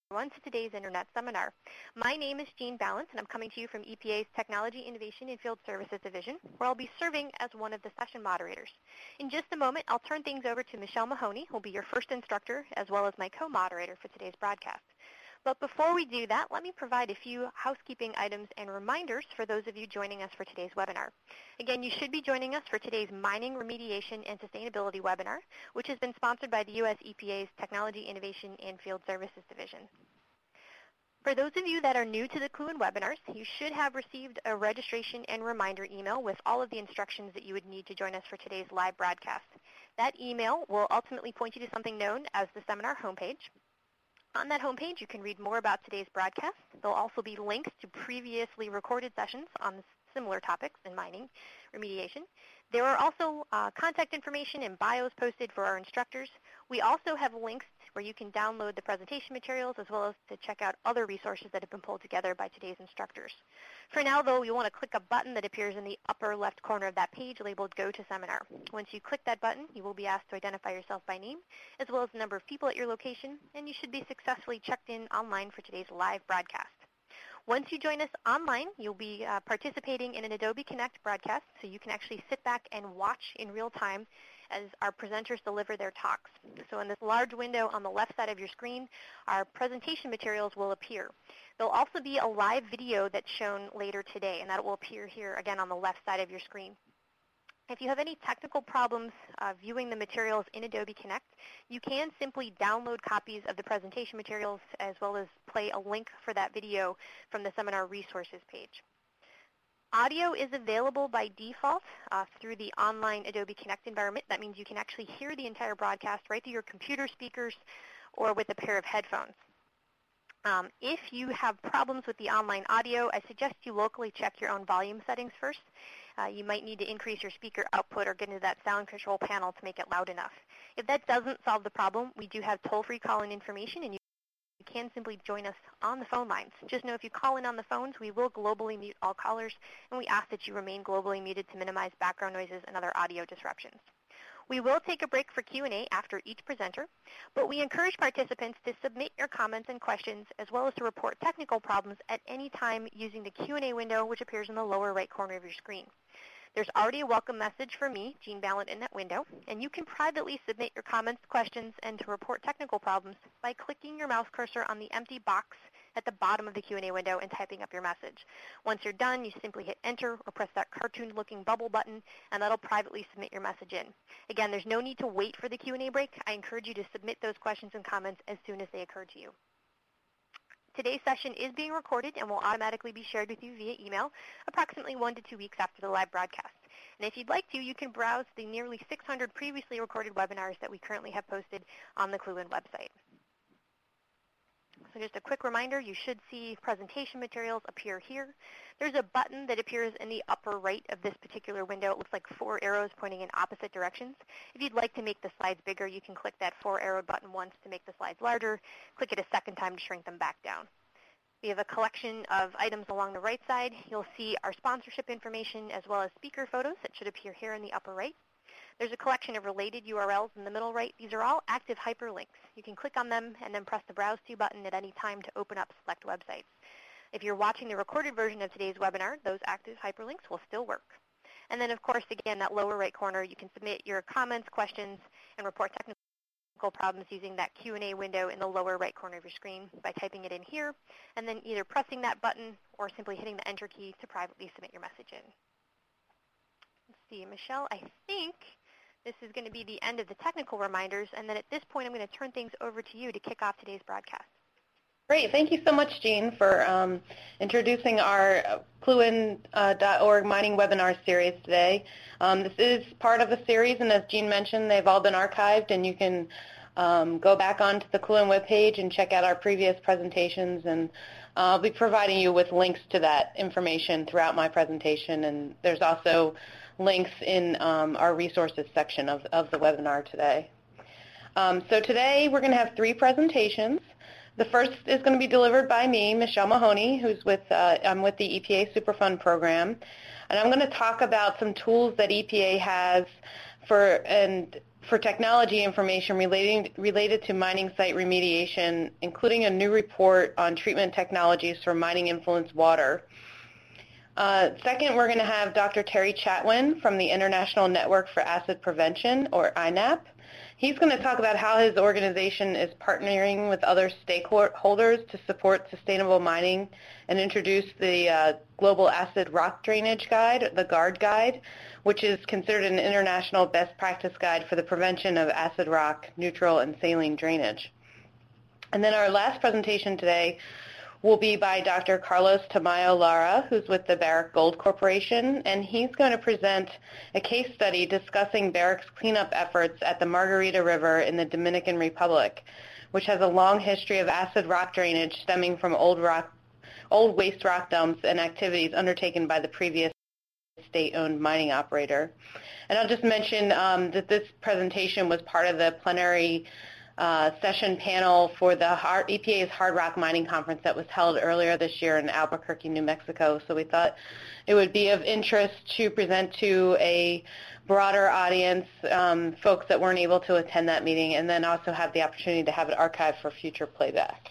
everyone to today's Internet Seminar. My name is Jean Balance, and I'm coming to you from EPA's Technology, Innovation, and Field Services Division, where I'll be serving as one of the session moderators. In just a moment, I'll turn things over to Michelle Mahoney, who will be your first instructor, as well as my co-moderator for today's broadcast. But before we do that, let me provide a few housekeeping items and reminders for those of you joining us for today's webinar. Again, you should be joining us for today's Mining, Remediation, and Sustainability webinar, which has been sponsored by the U.S. EPA's Technology, Innovation, and Field Services Division. For those of you that are new to the Cluin webinars, you should have received a registration and reminder email with all of the instructions that you would need to join us for today's live broadcast. That email will ultimately point you to something known as the seminar homepage. On that homepage, you can read more about today's broadcast. There'll also be links to previously recorded sessions on similar topics in mining remediation. There are also contact information and bios posted for our instructors. We also have links where you can download the presentation materials as well as to check out other resources that have been pulled together by today's instructors. For now, though, you want to click a button that appears in the upper left corner of that page labeled Go to Seminar. Once you click that button, you will be asked to identify yourself by name, as well as the number of people at your location, and you should be successfully checked in online for today's live broadcast. Once you join us online, you'll be participating in an Adobe Connect broadcast, so you can actually sit back and watch in real time as our presenters deliver their talks. So in this large window on the left side of your screen, our presentation materials will appear. There'll also be a live video that's shown later today, and that will appear here again on the left side of your screen. If you have any technical problems viewing the materials in Adobe Connect, you can simply download copies of the presentation materials as well as play a link for that video from the seminar resources page. Audio is available by default through the online Adobe Connect environment. That means you can actually hear the entire broadcast right through your computer speakers or with a pair of headphones. If you have problems with the online audio, I suggest you locally check your own volume settings first. You might need to increase your speaker output or get into that sound control panel to make it loud enough. If that doesn't solve the problem, we do have toll-free call-in information, and you can simply join us on the phone lines. Just know if you call in on the phones, we will globally mute all callers, and we ask that you remain globally muted to minimize background noises and other audio disruptions. We will take a break for Q&A after each presenter, but we encourage participants to submit your comments and questions as well as to report technical problems at any time using the Q&A window, which appears in the lower right corner of your screen. There's already a welcome message from me, Jean Ballant, in that window, and you can privately submit your comments, questions, and to report technical problems by clicking your mouse cursor on the empty box at the bottom of the Q&A window and typing up your message. Once you're done, you simply hit enter or press that cartoon-looking bubble button, and that'll privately submit your message in. Again, there's no need to wait for the Q&A break. I encourage you to submit those questions and comments as soon as they occur to you. Today's session is being recorded and will automatically be shared with you via email approximately 1 to 2 weeks after the live broadcast. And if you'd like to, you can browse the nearly 600 previously recorded webinars that we currently have posted on the Cluin website. So just a quick reminder, you should see presentation materials appear here. There's a button that appears in the upper right of this particular window. It looks like 4 arrows pointing in opposite directions. If you'd like to make the slides bigger, you can click that 4-arrowed button once to make the slides larger, click it a second time to shrink them back down. We have a collection of items along the right side. You'll see our sponsorship information as well as speaker photos that should appear here in the upper right. There's a collection of related URLs in the middle right. These are all active hyperlinks. You can click on them and then press the Browse To button at any time to open up select websites. If you're watching the recorded version of today's webinar, those active hyperlinks will still work. And then, of course, again, that lower right corner, you can submit your comments, questions, and report technical problems using that Q&A window in the lower right corner of your screen by typing it in here, and then either pressing that button or simply hitting the Enter key to privately submit your message in. Let's see, Michelle, I think this is going to be the end of the technical reminders, and then at this point I'm going to turn things over to you to kick off today's broadcast. Great. Thank you so much, Jean, for introducing our Cluin.org mining webinar series today. This is part of a series, and as Jean mentioned, they've all been archived, and you can go back onto the Cluin webpage and check out our previous presentations, and I'll be providing you with links to that information throughout my presentation, and there's also links in our resources section of the webinar today. So today we're going to have 3 presentations. The first is going to be delivered by me, Michelle Mahoney, who's I'm with the EPA Superfund program, and I'm going to talk about some tools that EPA has for for technology information related to mining site remediation, including a new report on treatment technologies for mining-influenced water. Second, we're going to have Dr. Terry Chatwin from the International Network for Acid Prevention, or INAP. He's going to talk about how his organization is partnering with other stakeholders to support sustainable mining and introduce the Global Acid Rock Drainage Guide, the GARD Guide, which is considered an international best practice guide for the prevention of acid rock, neutral, and saline drainage. And then our last presentation today will be by Dr. Carlos Tamayo Lara, who's with the Barrick Gold Corporation, and he's going to present a case study discussing Barrick's cleanup efforts at the Margarita River in the Dominican Republic, which has a long history of acid rock drainage stemming from old waste rock dumps and activities undertaken by the previous state-owned mining operator. And I'll just mention that this presentation was part of the plenary session panel for the EPA's Hard Rock Mining Conference that was held earlier this year in Albuquerque, New Mexico. So we thought it would be of interest to present to a broader audience, folks that weren't able to attend that meeting, and then also have the opportunity to have it archived for future playback.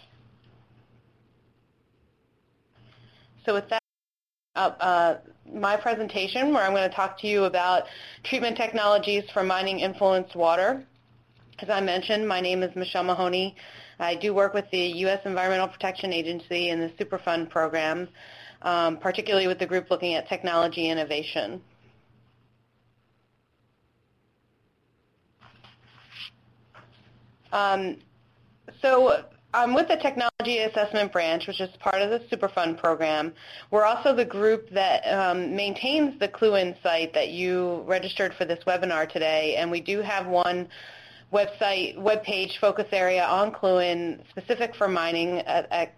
So with that, my presentation, where I'm going to talk to you about treatment technologies for mining-influenced water. As I mentioned, my name is Michelle Mahoney. I do work with the U.S. Environmental Protection Agency in the Superfund program, particularly with the group looking at technology innovation. So I'm with the Technology Assessment Branch, which is part of the Superfund program. We're also the group that maintains the CLUIN site that you registered for this webinar today, and we do have one webpage focus area on CLUIN specific for mining at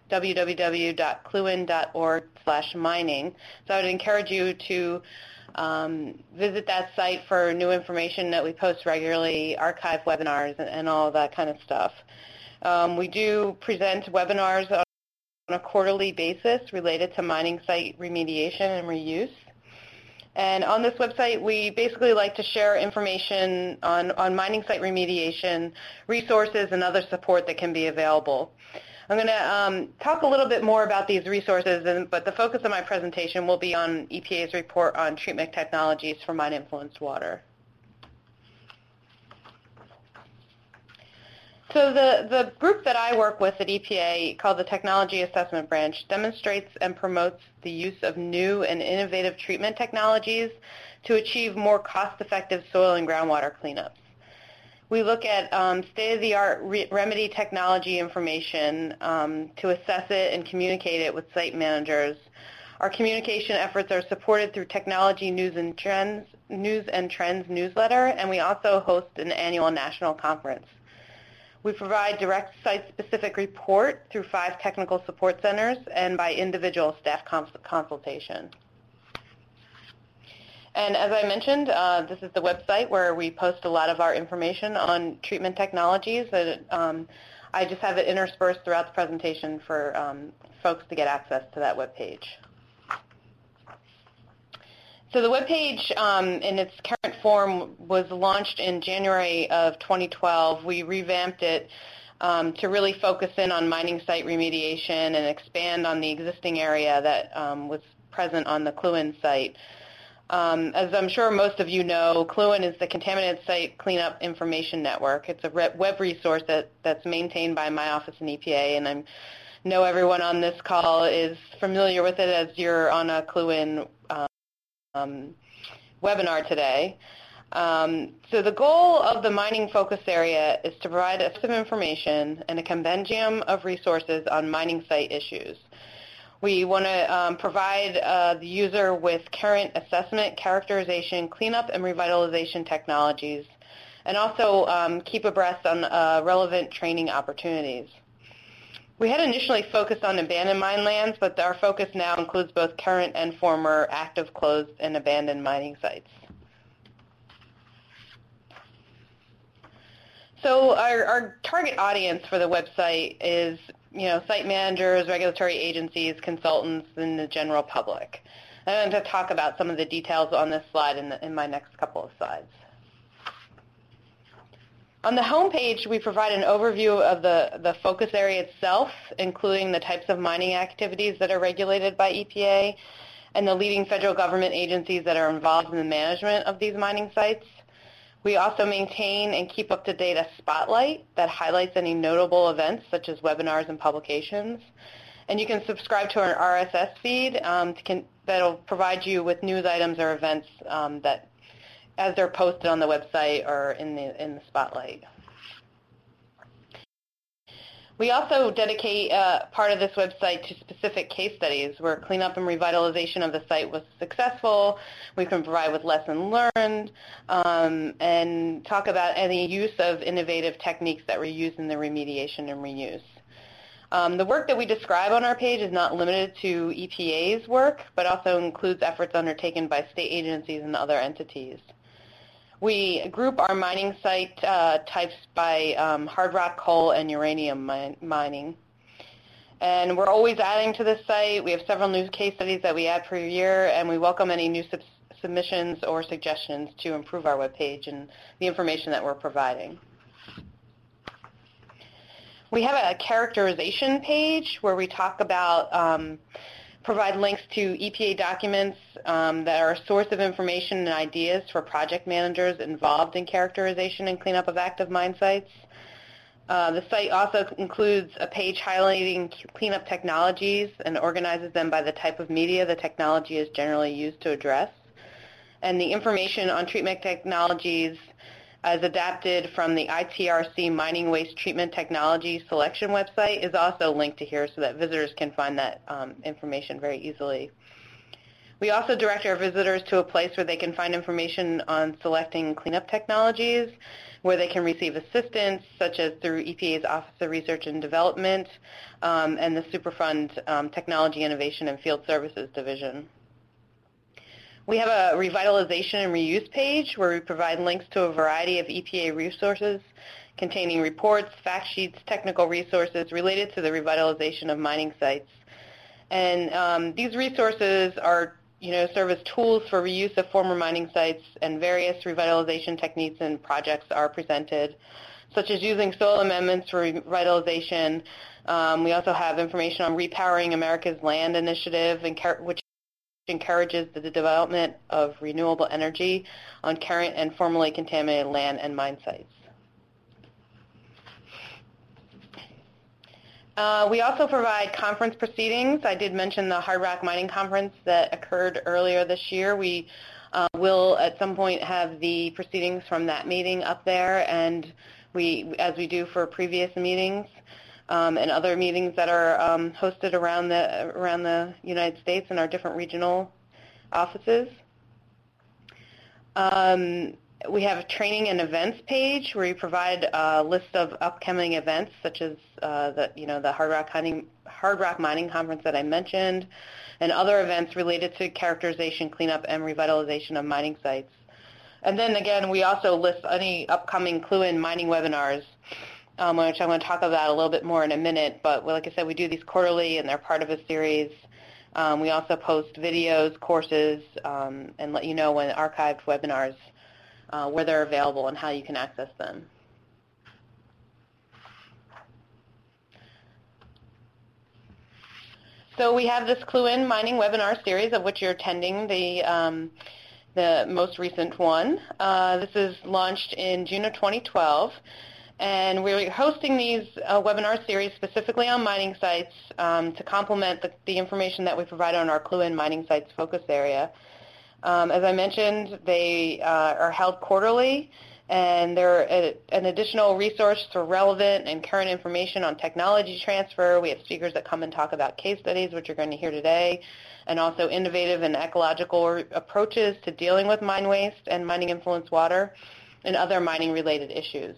www.cluin.org/mining. So I would encourage you to visit that site for new information that we post regularly, archive webinars, and all that kind of stuff. We do present webinars on a quarterly basis related to mining site remediation and reuse. And on this website, we basically like to share information on mining site remediation, resources, and other support that can be available. I'm going to talk a little bit more about these resources, but the focus of my presentation will be on EPA's report on treatment technologies for mine-influenced water. So the group that I work with at EPA, called the Technology Assessment Branch, demonstrates and promotes the use of new and innovative treatment technologies to achieve more cost-effective soil and groundwater cleanups. We look at state-of-the-art remedy technology information to assess it and communicate it with site managers. Our communication efforts are supported through Technology News and Trends newsletter, and we also host an annual national conference. We provide direct site-specific report through 5 technical support centers and by individual staff consultation. And as I mentioned, this is the website where we post a lot of our information on treatment technologies. I just have it interspersed throughout the presentation for folks to get access to that webpage. So the webpage in its current form was launched in January of 2012. We revamped it to really focus in on mining site remediation and expand on the existing area that was present on the CLUIN site. As I'm sure most of you know, CLUIN is the Contaminated Site Cleanup Information Network. It's a web resource that's maintained by my office in EPA, and I know everyone on this call is familiar with it as you're on a CLUIN webinar today. So the goal of the mining focus area is to provide a set of information and a compendium of resources on mining site issues. We want to provide the user with current assessment, characterization, cleanup, and revitalization technologies, and also keep abreast on relevant training opportunities. We had initially focused on abandoned mine lands, but our focus now includes both current and former active, closed, and abandoned mining sites. So our target audience for the website is, site managers, regulatory agencies, consultants, and the general public. I'm going to talk about some of the details on this slide in my next couple of slides. On the home page, we provide an overview of the focus area itself, including the types of mining activities that are regulated by EPA and the leading federal government agencies that are involved in the management of these mining sites. We also maintain and keep up to date a spotlight that highlights any notable events such as webinars and publications. And you can subscribe to our RSS feed that'll provide you with news items or events that, as they're posted on the website or in the spotlight. We also dedicate part of this website to specific case studies where cleanup and revitalization of the site was successful. We can provide with lessons learned and talk about any use of innovative techniques that were used in the remediation and reuse. The work that we describe on our page is not limited to EPA's work, but also includes efforts undertaken by state agencies and other entities. We group our mining site types by hard rock, coal, and uranium mining. And we're always adding to this site. We have several new case studies that we add per year, and we welcome any new submissions or suggestions to improve our webpage and the information that we're providing. We have a characterization page where we talk about provide links to EPA documents that are a source of information and ideas for project managers involved in characterization and cleanup of active mine sites. The site also includes a page highlighting cleanup technologies and organizes them by the type of media the technology is generally used to address. And the information on treatment technologies as adapted from the ITRC Mining Waste Treatment Technology Selection website is also linked to here so that visitors can find that information very easily. We also direct our visitors to a place where they can find information on selecting cleanup technologies, where they can receive assistance, such as through EPA's Office of Research and Development and the Superfund Technology Innovation and Field Services Division. We have a revitalization and reuse page where we provide links to a variety of EPA resources containing reports, fact sheets, technical resources related to the revitalization of mining sites. And these resources are, serve as tools for reuse of former mining sites, and various revitalization techniques and projects are presented, such as using soil amendments for revitalization. We also have information on Repowering America's Land Initiative, which encourages the development of renewable energy on current and formerly contaminated land and mine sites. We also provide conference proceedings. I did mention the Hard Rock Mining Conference that occurred earlier this year. We will at some point have the proceedings from that meeting up there, and as we do for previous meetings, and other meetings that are hosted around the United States in our different regional offices. We have a training and events page where we provide a list of upcoming events, such as the Hard Rock Mining Conference that I mentioned, and other events related to characterization, cleanup, and revitalization of mining sites. And then again, we also list any upcoming CLUIN mining webinars, which I'm going to talk about a little bit more in a minute. But like I said, we do these quarterly, and they're part of a series. We also post videos, courses, and let you know when archived webinars, where they're available and how you can access them. So we have this CLUIN mining webinar series, of which you're attending the most recent one. This is launched in June of 2012. And we're hosting these webinar series specifically on mining sites to complement the information that we provide on our CLUIN mining sites focus area. As I mentioned, they are held quarterly, and they're an additional resource for relevant and current information on technology transfer. We have speakers that come and talk about case studies, which you're going to hear today, and also innovative and ecological approaches to dealing with mine waste and mining influenced water and other mining-related issues.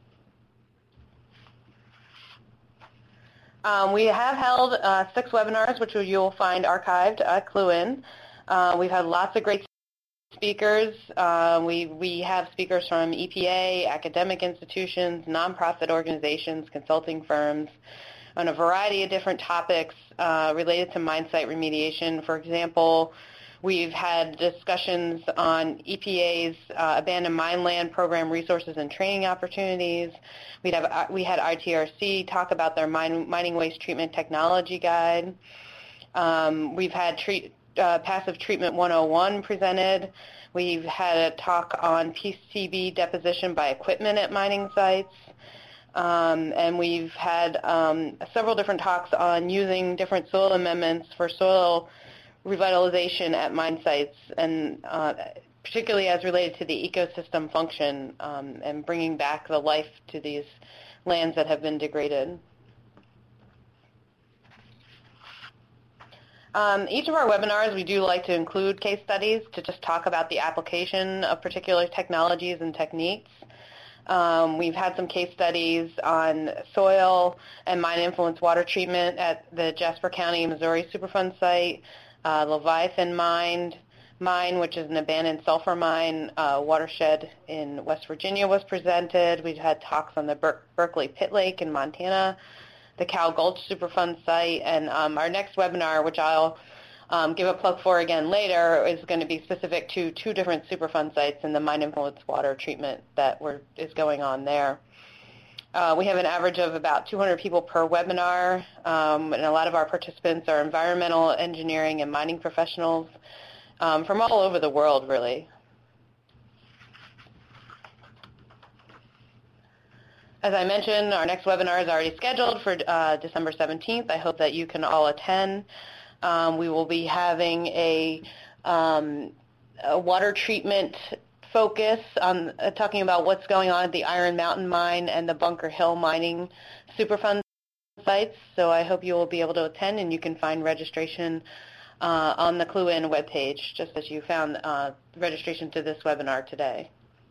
We have held 6 webinars, which you'll find archived at CLUIN. We've had lots of great speakers. We have speakers from EPA, academic institutions, nonprofit organizations, consulting firms, on a variety of different topics related to mine site remediation. For example, We've had discussions on EPA's abandoned mine land program resources and training opportunities. We had ITRC talk about their mining waste treatment technology guide. We've had Passive Treatment 101 presented. We've had a talk on PCB deposition by equipment at mining sites. And we've had several different talks on using different soil amendments for soil revitalization at mine sites, and particularly as related to the ecosystem function and bringing back the life to these lands that have been degraded. Each of our webinars, we do like to include case studies to just talk about the application of particular technologies and techniques. We've had some case studies on soil and mine-influenced water treatment at the Jasper County, Missouri Superfund site, Leviathan Mine, which is an abandoned sulfur mine watershed in West Virginia, was presented. We've had talks on the Berkeley Pit Lake in Montana, the Cow Gulch Superfund site, and our next webinar, which I'll give a plug for again later, is going to be specific to 2 different Superfund sites and the mine-influenced water treatment that is going on there. We have an average of about 200 people per webinar, and a lot of our participants are environmental engineering and mining professionals from all over the world, really. As I mentioned, our next webinar is already scheduled for December 17th. I hope that you can all attend. We will be having a water treatment focus on talking about what's going on at the Iron Mountain Mine and the Bunker Hill Mining Superfund sites. So I hope you will be able to attend, and you can find registration on the CLUIN webpage, just as you found registration to this webinar today.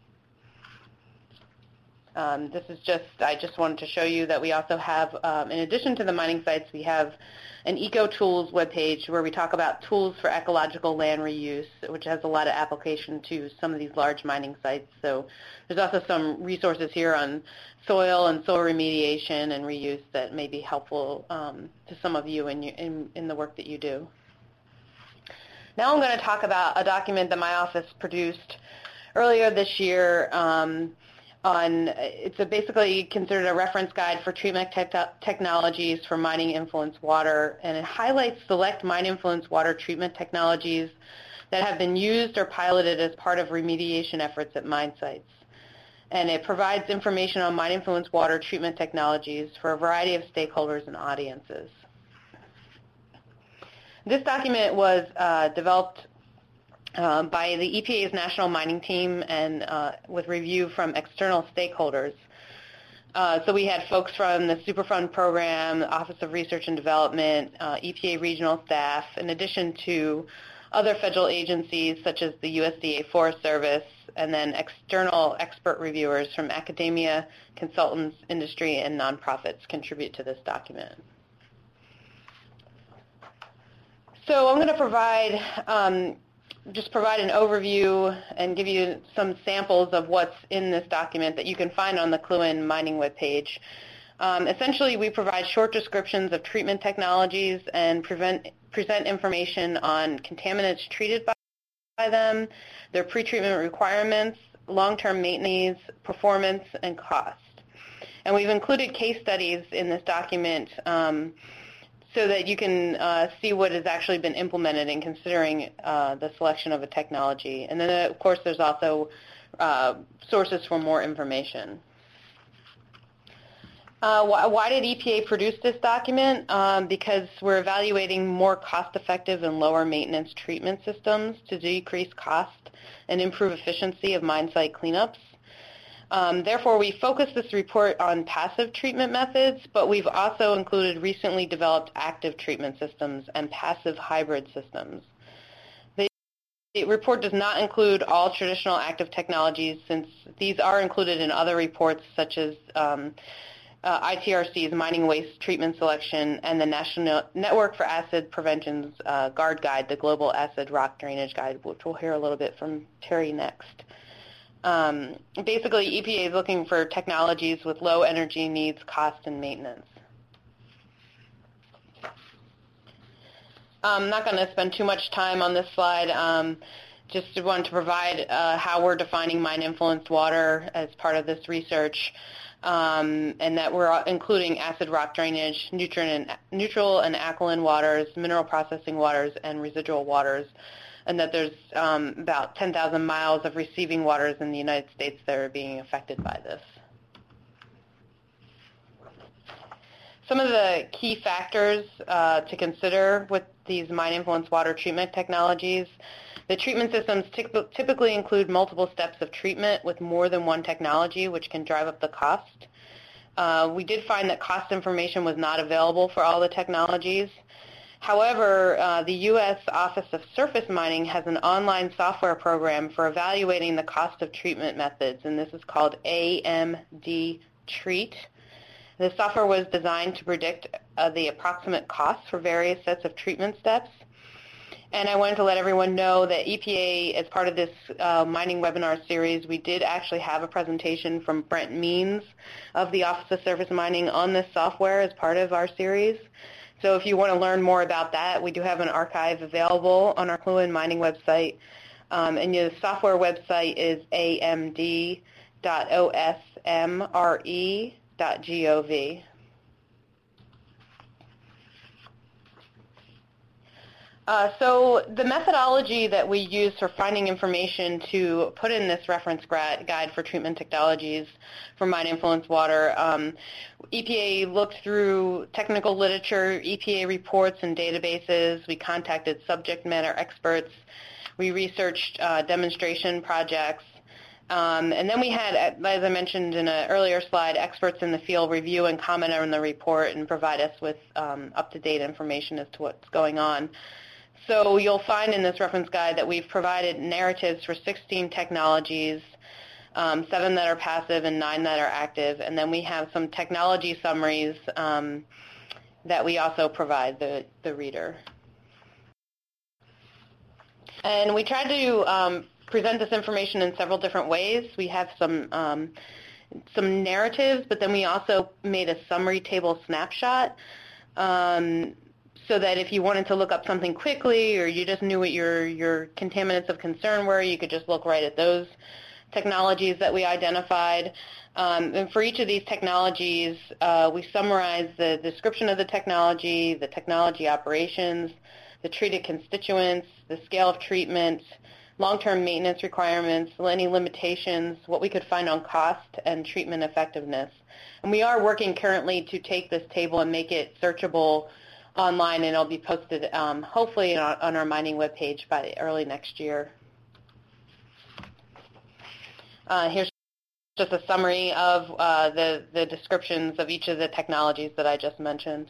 I just wanted to show you that we also have, in addition to the mining sites, we have an EcoTools webpage where we talk about tools for ecological land reuse, which has a lot of application to some of these large mining sites. So there's also some resources here on soil and soil remediation and reuse that may be helpful to some of you in the work that you do. Now I'm going to talk about a document that my office produced earlier this year. It's basically considered a reference guide for treatment technologies for mining-influenced water, and it highlights select mine-influenced water treatment technologies that have been used or piloted as part of remediation efforts at mine sites. And it provides information on mine-influenced water treatment technologies for a variety of stakeholders and audiences. This document was developed by the EPA's National Mining Team and with review from external stakeholders. So we had folks from the Superfund program, the Office of Research and Development, EPA regional staff, in addition to other federal agencies such as the USDA Forest Service, and then external expert reviewers from academia, consultants, industry, and nonprofits contribute to this document. So I'm going to provide an overview and give you some samples of what's in this document that you can find on the CLUIN mining webpage. Essentially, we provide short descriptions of treatment technologies and present information on contaminants treated by them, their pretreatment requirements, long-term maintenance, performance, and cost. And we've included case studies in this document so that you can see what has actually been implemented in considering the selection of a technology. And then, of course, there's also sources for more information. Why did EPA produce this document? Because we're evaluating more cost-effective and lower maintenance treatment systems to decrease cost and improve efficiency of mine site cleanups. Therefore, we focus this report on passive treatment methods, but we've also included recently developed active treatment systems and passive hybrid systems. The report does not include all traditional active technologies, since these are included in other reports such as ITRC's Mining Waste Treatment Selection and the National Network for Acid Prevention's GARD Guide, the Global Acid Rock Drainage Guide, which we'll hear a little bit from Terry next. Basically, EPA is looking for technologies with low energy needs, cost, and maintenance. I'm not going to spend too much time on this slide. Just wanted to provide how we're defining mine-influenced water as part of this research, and that we're including acid rock drainage, neutral and alkaline waters, mineral processing waters, and residual waters, and that there's about 10,000 miles of receiving waters in the United States that are being affected by this. Some of the key factors to consider with these mine-influenced water treatment technologies: the treatment systems typically include multiple steps of treatment with more than one technology, which can drive up the cost. We did find that cost information was not available for all the technologies. However, the U.S. Office of Surface Mining has an online software program for evaluating the cost of treatment methods, and this is called AMD Treat. The software was designed to predict the approximate costs for various sets of treatment steps. And I wanted to let everyone know that EPA, as part of this mining webinar series, we did actually have a presentation from Brent Means of the Office of Surface Mining on this software as part of our series. So if you want to learn more about that, we do have an archive available on our Clewin Mining website. And the software website is amd.osmre.gov. So the methodology that we use for finding information to put in this reference guide for treatment technologies for mine-influenced water, EPA looked through technical literature, EPA reports and databases. We contacted subject matter experts. We researched demonstration projects. And then we had, as I mentioned in an earlier slide, experts in the field review and comment on the report and provide us with up-to-date information as to what's going on. So you'll find in this reference guide that we've provided narratives for 16 technologies, 7 that are passive and 9 that are active, and then we have some technology summaries that we also provide the reader. And we tried to present this information in several different ways. We have some narratives, but then we also made a summary table snapshot so that if you wanted to look up something quickly or you just knew what your contaminants of concern were, you could just look right at those technologies that we identified. And for each of these technologies, we summarize the description of the technology operations, the treated constituents, the scale of treatment, long-term maintenance requirements, any limitations, what we could find on cost, and treatment effectiveness. And we are working currently to take this table and make it searchable online, and it'll be posted hopefully on our mining webpage by early next year. Here's just a summary of the descriptions of each of the technologies that I just mentioned.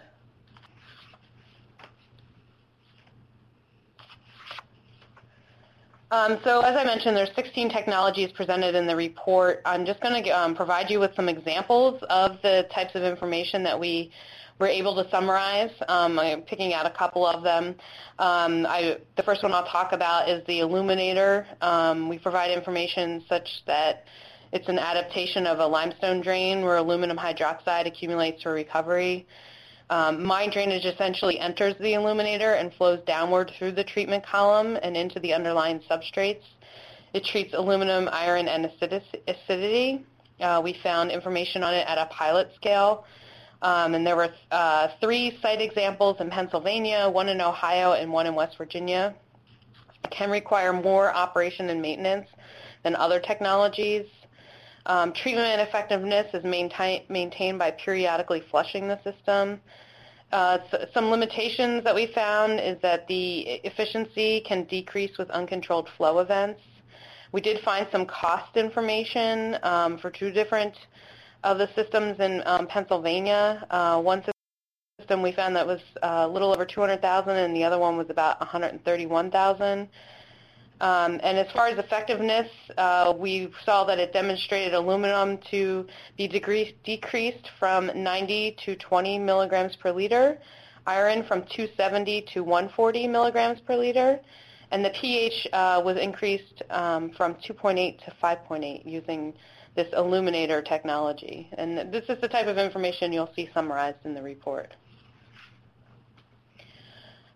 So as I mentioned, there's 16 technologies presented in the report. I'm just going to provide you with some examples of the types of information that we were able to summarize. I'm picking out a couple of them. The first one I'll talk about is the illuminator. We provide information such that it's an adaptation of a limestone drain where aluminum hydroxide accumulates for recovery. Mine drainage essentially enters the illuminator and flows downward through the treatment column and into the underlying substrates. It treats aluminum, iron, and acidity. We found information on it at a pilot scale. And there were 3 site examples in Pennsylvania, 1 in Ohio, and 1 in West Virginia. It can require more operation and maintenance than other technologies. Treatment effectiveness is maintained by periodically flushing the system. Some limitations that we found is that the efficiency can decrease with uncontrolled flow events. We did find some cost information for 2 different of the systems in Pennsylvania. One system we found that was a little over $200,000, and the other one was about $131,000. And as far as effectiveness, we saw that it demonstrated aluminum to be decreased from 90 to 20 milligrams per liter, iron from 270 to 140 milligrams per liter, and the pH was increased from 2.8 to 5.8 using this illuminator technology. And this is the type of information you'll see summarized in the report.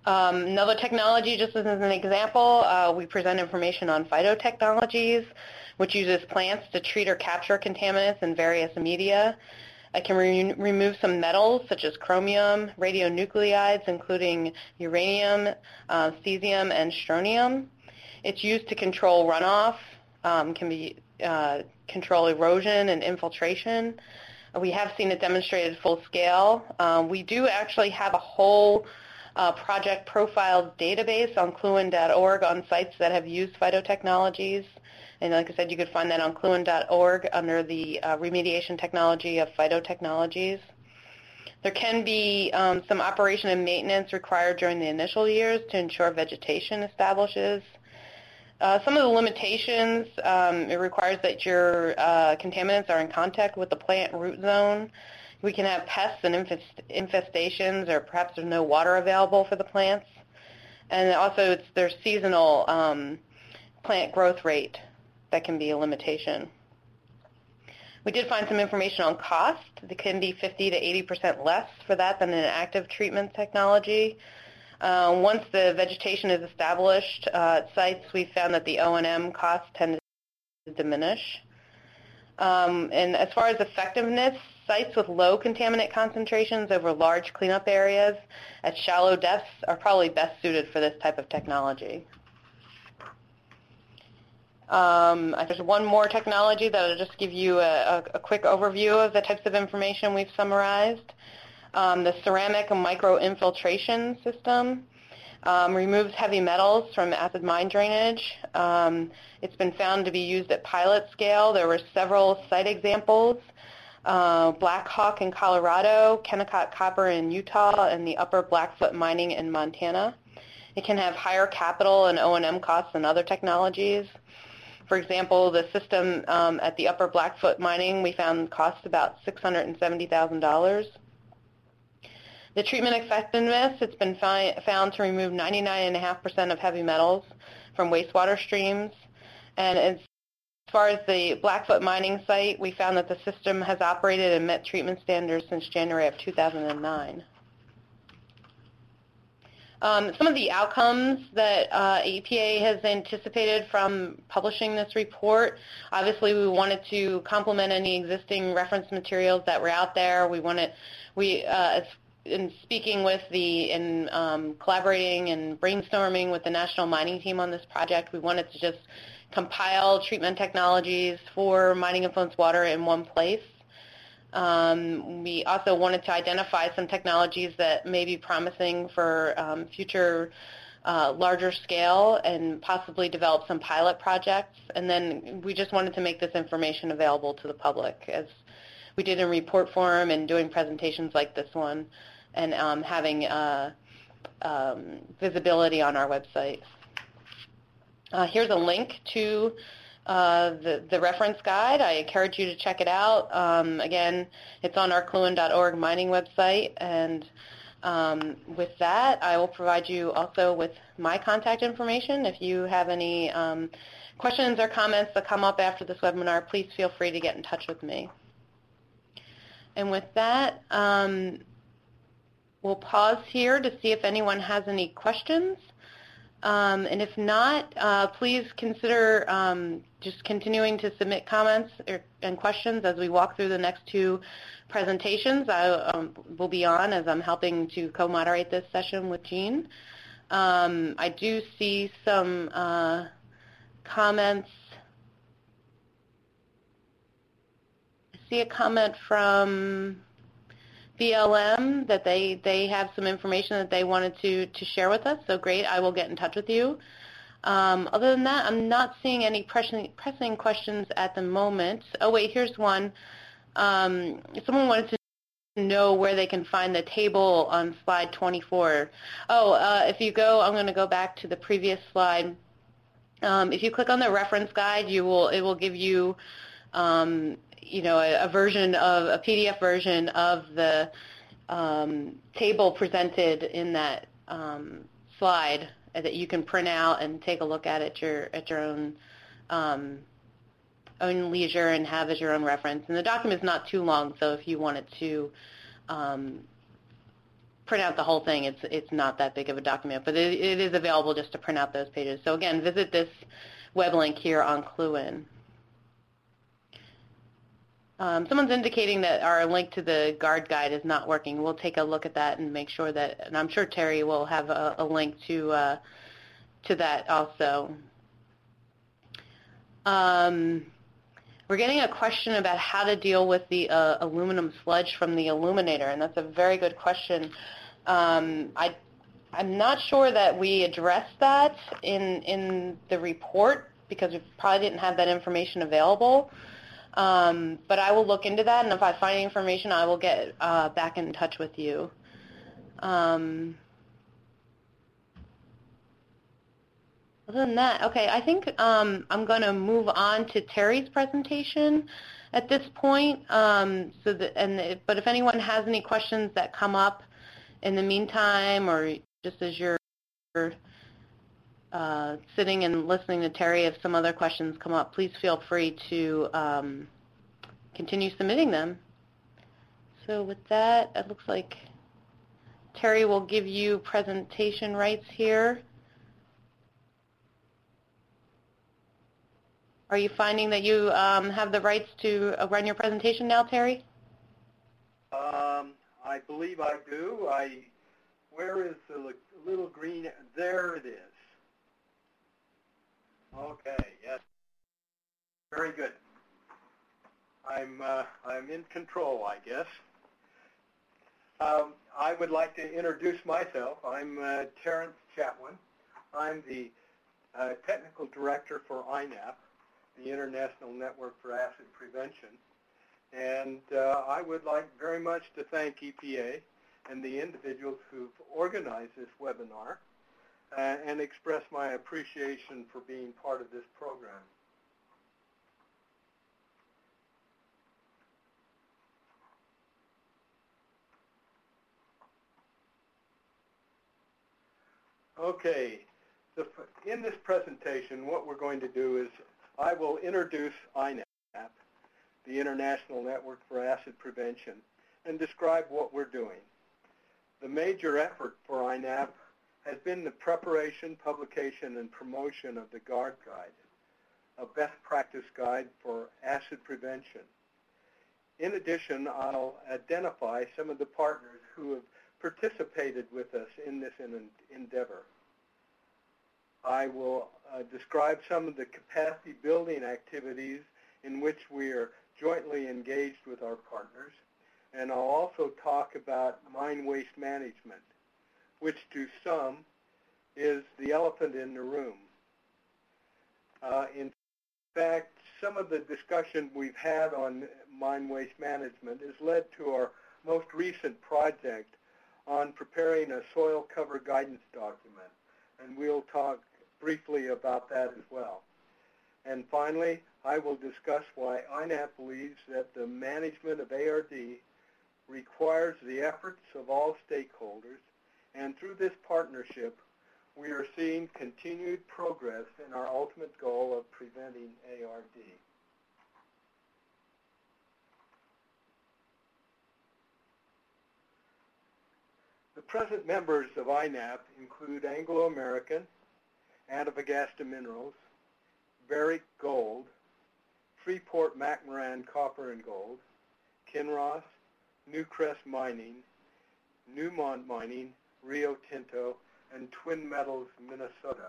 Another technology, just as an example, we present information on phytotechnologies, which uses plants to treat or capture contaminants in various media. It can remove some metals, such as chromium, radionuclides, including uranium, cesium, and strontium. It's used to control runoff, control erosion and infiltration. We have seen it demonstrated full scale. We do actually have a whole project profile database on cluin.org on sites that have used phytotechnologies. And like I said, you could find that on cluin.org under the remediation technology of phytotechnologies. There can be some operation and maintenance required during the initial years to ensure vegetation establishes. Some of the limitations, it requires that your contaminants are in contact with the plant root zone. We can have pests and infestations, or perhaps there's no water available for the plants. And also there's seasonal plant growth rate that can be a limitation. We did find some information on cost. It can be 50 to 80% less for that than an active treatment technology. Once the vegetation is established at sites, we found that the O&M costs tend to diminish. And as far as effectiveness, sites with low contaminant concentrations over large cleanup areas at shallow depths are probably best suited for this type of technology. There's one more technology that will just give you a quick overview of the types of information we've summarized. The ceramic micro-infiltration system removes heavy metals from acid mine drainage. It's been found to be used at pilot scale. There were several site examples, Black Hawk in Colorado, Kennecott Copper in Utah, and the Upper Blackfoot Mining in Montana. It can have higher capital and O&M costs than other technologies. For example, the system at the Upper Blackfoot Mining we found costs about $670,000. The treatment effectiveness, it's been found to remove 99.5% of heavy metals from wastewater streams. And as far as the Blackfoot mining site, we found that the system has operated and met treatment standards since January of 2009. Some of the outcomes that EPA has anticipated from publishing this report, obviously we wanted to complement any existing reference materials that were out there. In speaking with collaborating and brainstorming with the national mining team on this project, we wanted to just compile treatment technologies for mining influenced water in one place. We also wanted to identify some technologies that may be promising for future larger scale and possibly develop some pilot projects. And then we just wanted to make this information available to the public, as we did in report form and doing presentations like this one, and having visibility on our website. Here's a link to the reference guide. I encourage you to check it out. Again, it's on our cluin.org mining website. And with that, I will provide you also with my contact information. If you have any questions or comments that come up after this webinar, please feel free to get in touch with me. And with that, we'll pause here to see if anyone has any questions. And if not, please consider just continuing to submit comments and questions as we walk through the next two presentations. I will be on as I'm helping to co-moderate this session with Jean. I do see some comments. I see a comment from BLM that they have some information that they wanted to share with us, so great, I will get in touch with you. Other than that, I'm not seeing any pressing questions at the moment. Oh wait, here's one. Someone wanted to know where they can find the table on slide 24. If you go, I'm going to go back to the previous slide. If you click on the reference guide, it will give you a PDF version of the table presented in that slide that you can print out and take a look at your own leisure and have as your own reference. And the document is not too long, so if you wanted to print out the whole thing. It's not that big of a document, but it is available just to print out those pages. So again, visit this web link here on Cluin. Someone's indicating that our link to the GUARD guide is not working. We'll take a look at that and make sure that, and I'm sure Terry will have a link to that also. We're getting a question about how to deal with the aluminum sludge from the illuminator, and that's a very good question. I'm not sure that we addressed that in the report because we probably didn't have that information available. But I will look into that, and if I find information, I will get back in touch with you. Other than that, okay, I think I'm going to move on to Terry's presentation at this point. But if anyone has any questions that come up in the meantime, or just as you're sitting and listening to Terry, if some other questions come up, please feel free to continue submitting them. So with that, it looks like Terry will give you presentation rights here. Are you finding that you have the rights to run your presentation now, Terry? I believe I do. Where is the little green? There it is. Okay, yes. Very good. I'm in control, I guess. I would like to introduce myself. I'm Terrence Chatwin. I'm the Technical Director for INAP, the International Network for Acid Prevention. And I would like very much to thank EPA and the individuals who've organized this webinar and express my appreciation for being part of this program. Okay, in this presentation, what we're going to do is I will introduce INAP, the International Network for Acid Prevention, and describe what we're doing. The major effort for INAP has been the preparation, publication, and promotion of the GUARD Guide, a best practice guide for acid prevention. In addition, I'll identify some of the partners who have participated with us in this endeavor. I will describe some of the capacity building activities in which we are jointly engaged with our partners, and I'll also talk about mine waste management, which to some is the elephant in the room. In fact, some of the discussion we've had on mine waste management has led to our most recent project on preparing a soil cover guidance document, and we'll talk briefly about that as well. And finally, I will discuss why INAP believes that the management of ARD requires the efforts of all stakeholders, and through this partnership, we are seeing continued progress in our ultimate goal of preventing ARD. The present members of INAP include Anglo American, Antofagasta Minerals, Barrick Gold, Freeport-McMoRan Copper and Gold, Kinross, Newcrest Mining, Newmont Mining, Rio Tinto, and Twin Metals Minnesota.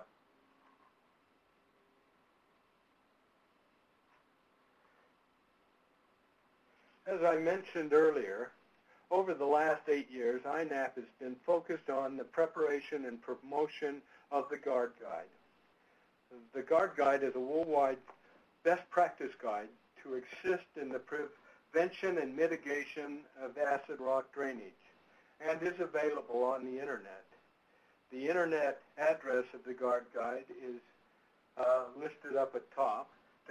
As I mentioned earlier, over the last 8 years, INAP has been focused on the preparation and promotion of the GUARD Guide. The GUARD Guide is a worldwide best practice guide to assist in the prevention and mitigation of acid rock drainage, and is available on the Internet. The Internet address of the GUARD Guide is listed up at top,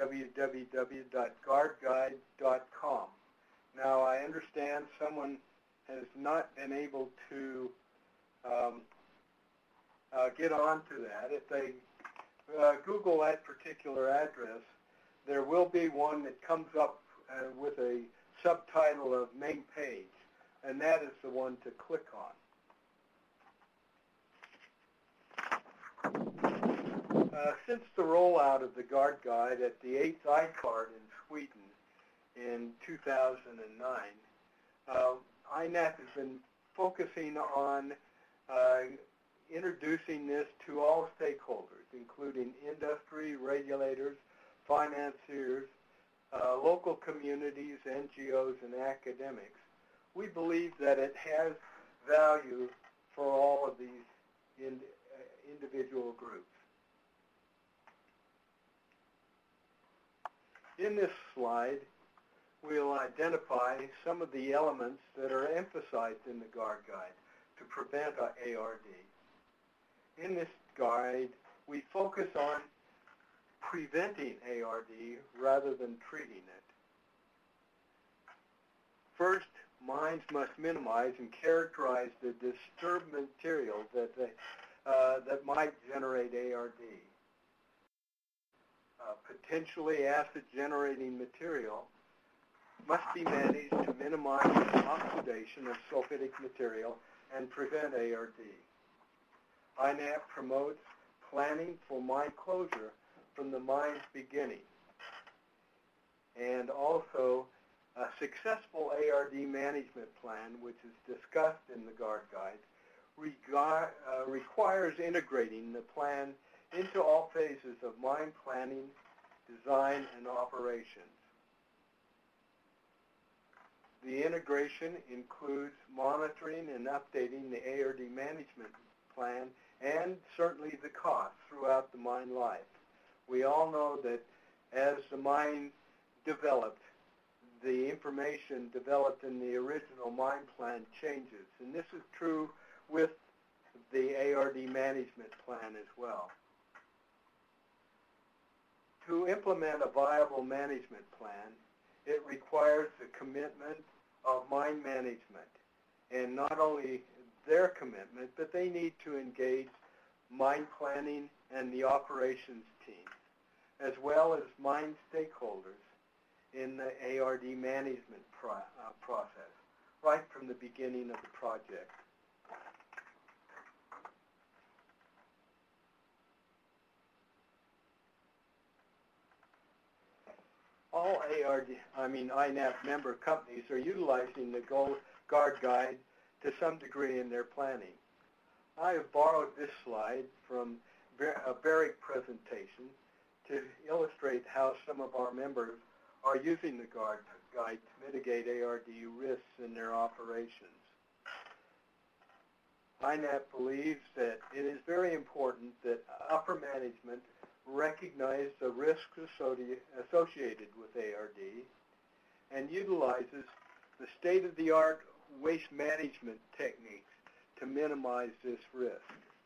www.guardguide.com. Now, I understand someone has not been able to get onto that. If they Google that particular address, there will be one that comes up with a subtitle of main page, and that is the one to click on. Since the rollout of the Guard Guide at the 8th ICART in Sweden in 2009, INAP has been focusing on introducing this to all stakeholders, including industry, regulators, financiers, local communities, NGOs, and academics. We believe that it has value for all of these individual groups. In this slide, we'll identify some of the elements that are emphasized in the Guard Guide to prevent ARD. In this guide, we focus on preventing ARD rather than treating it. First, mines must minimize and characterize the disturbed material that might generate ARD. Potentially acid-generating material must be managed to minimize oxidation of sulfidic material and prevent ARD. INAP promotes planning for mine closure from the mine's beginning, and also a successful ARD management plan, which is discussed in the Guard Guide, requires integrating the plan into all phases of mine planning, design, and operations. The integration includes monitoring and updating the ARD management plan and certainly the cost throughout the mine life. We all know that as the mine developed, the information developed in the original mine plan changes, and this is true with the ARD management plan as well. To implement a viable management plan, it requires the commitment of mine management, and not only their commitment, but they need to engage mine planning and the operations team, as well as mine stakeholders in the ARD management process, right from the beginning of the project. All INAP member companies are utilizing the Guard Guide to some degree in their planning. I have borrowed this slide from a Barrick presentation to illustrate how some of our members are using the Guard Guide to mitigate ARD risks in their operations. INAP believes that it is very important that upper management recognize the risks associated with ARD and utilizes the state-of-the-art waste management techniques to minimize this risk.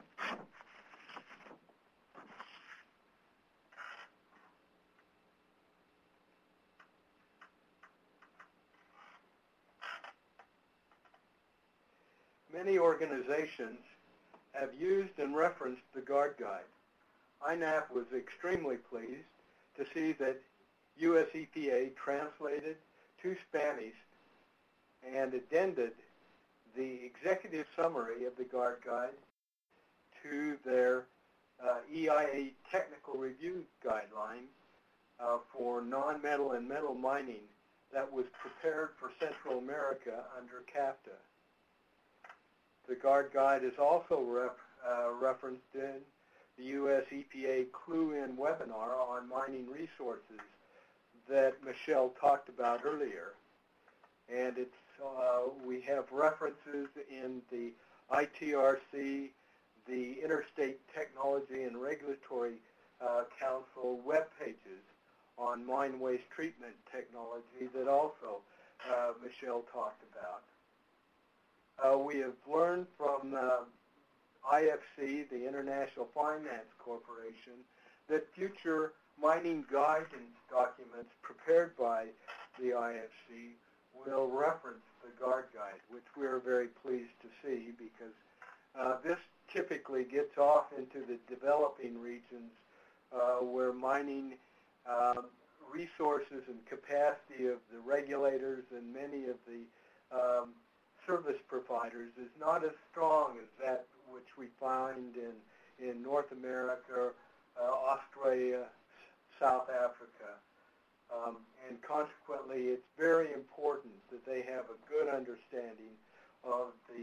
Many organizations have used and referenced the Guard Guide. INAP was extremely pleased to see that U.S. EPA translated to Spanish and addended the executive summary of the Guard Guide to their EIA technical review guideline for non-metal and metal mining that was prepared for Central America under CAFTA. The Guard Guide is also referenced in the U.S. EPA Clue-In webinar on mining resources that Michelle talked about earlier. And it's, we have references in the ITRC, the Interstate Technology and Regulatory Council web pages on mine waste treatment technology that also Michelle talked about. We have learned from IFC, the International Finance Corporation, that future mining guidance documents prepared by the IFC will reference the Guard Guide, which we are very pleased to see because this typically gets off into the developing regions where mining resources and capacity of the regulators and many of the service providers is not as strong as that which we find in North America Australia, South Africa. And consequently, it's very important that they have a good understanding of the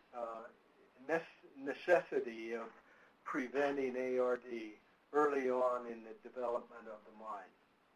necessity of preventing ARD early on in the development of the mine.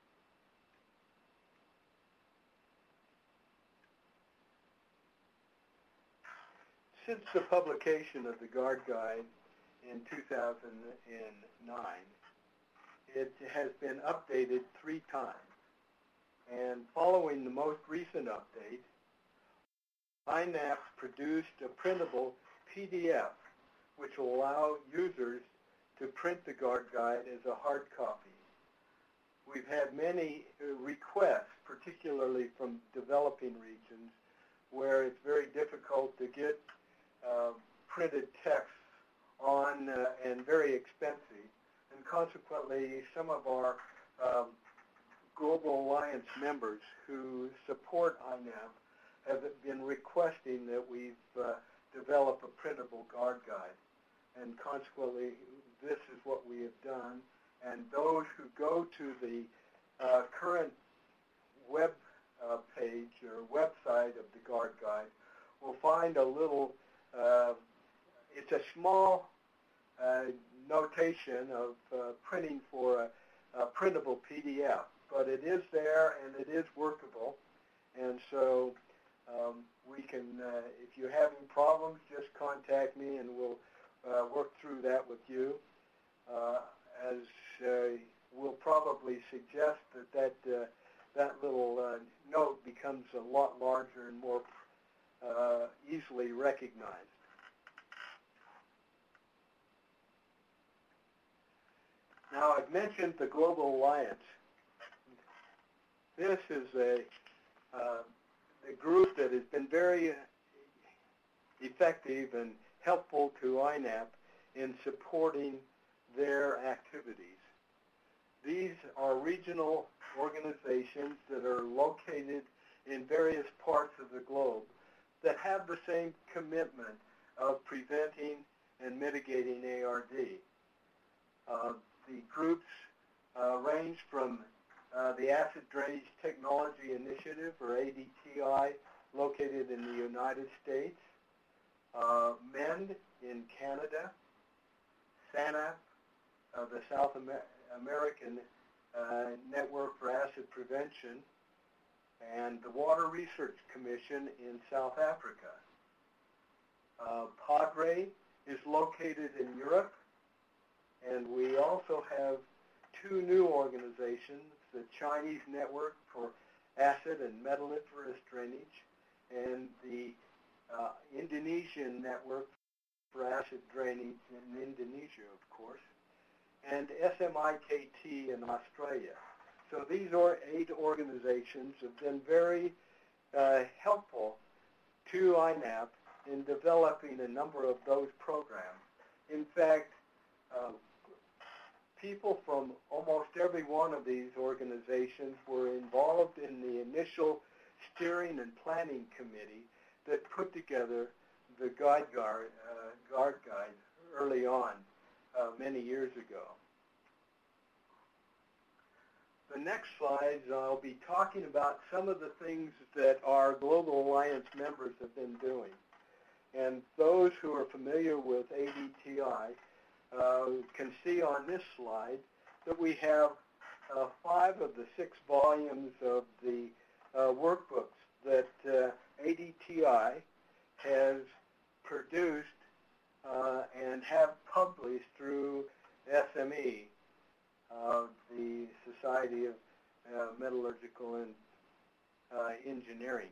Since the publication of the GUARD Guide in 2009, it has been updated 3 times. And following the most recent update, INAP produced a printable PDF, which will allow users to print the GUARD Guide as a hard copy. We've had many requests, particularly from developing regions, where it's very difficult to get printed text on and very expensive. And consequently, some of our Global Alliance members who support INAP have been requesting that we've develop a printable GUARD Guide. And consequently, this is what we have done. And those who go to the current web page or website of the GUARD Guide will find a little, it's a small notation of printing for a printable PDF, but it is there and it is workable. And so we can, if you're having problems, just contact me and we'll work through that with you. As we'll probably suggest that little note becomes a lot larger and more easily recognized. Now, I've mentioned the Global Alliance. This is a group that has been very effective and helpful to INAP in supporting their activities. These are regional organizations that are located in various parts of the globe that have the same commitment of preventing and mitigating ARD. The groups range from the Acid Drainage Technology Initiative, or ADTI, located in the United States, MEND in Canada, SANAP, the South American Network for Acid Prevention, and the Water Research Commission in South Africa. PADRE is located in Europe, and we also have 2 new organizations, the Chinese Network for Acid and Metalliferous Drainage, and the Indonesian Network for Acid Drainage in Indonesia, of course, and SMIKT in Australia. So these 8 organizations have been very helpful to INAP in developing a number of those programs. In fact, people from almost every one of these organizations were involved in the initial steering and planning committee that put together the GUARD Guide early on, many years ago. The next slides, I'll be talking about some of the things that our Global Alliance members have been doing. And those who are familiar with ADTI can see on this slide that we have 5 of the 6 volumes of the workbooks that ADTI has produced and have published through SME, the Society of Metallurgical and Engineering.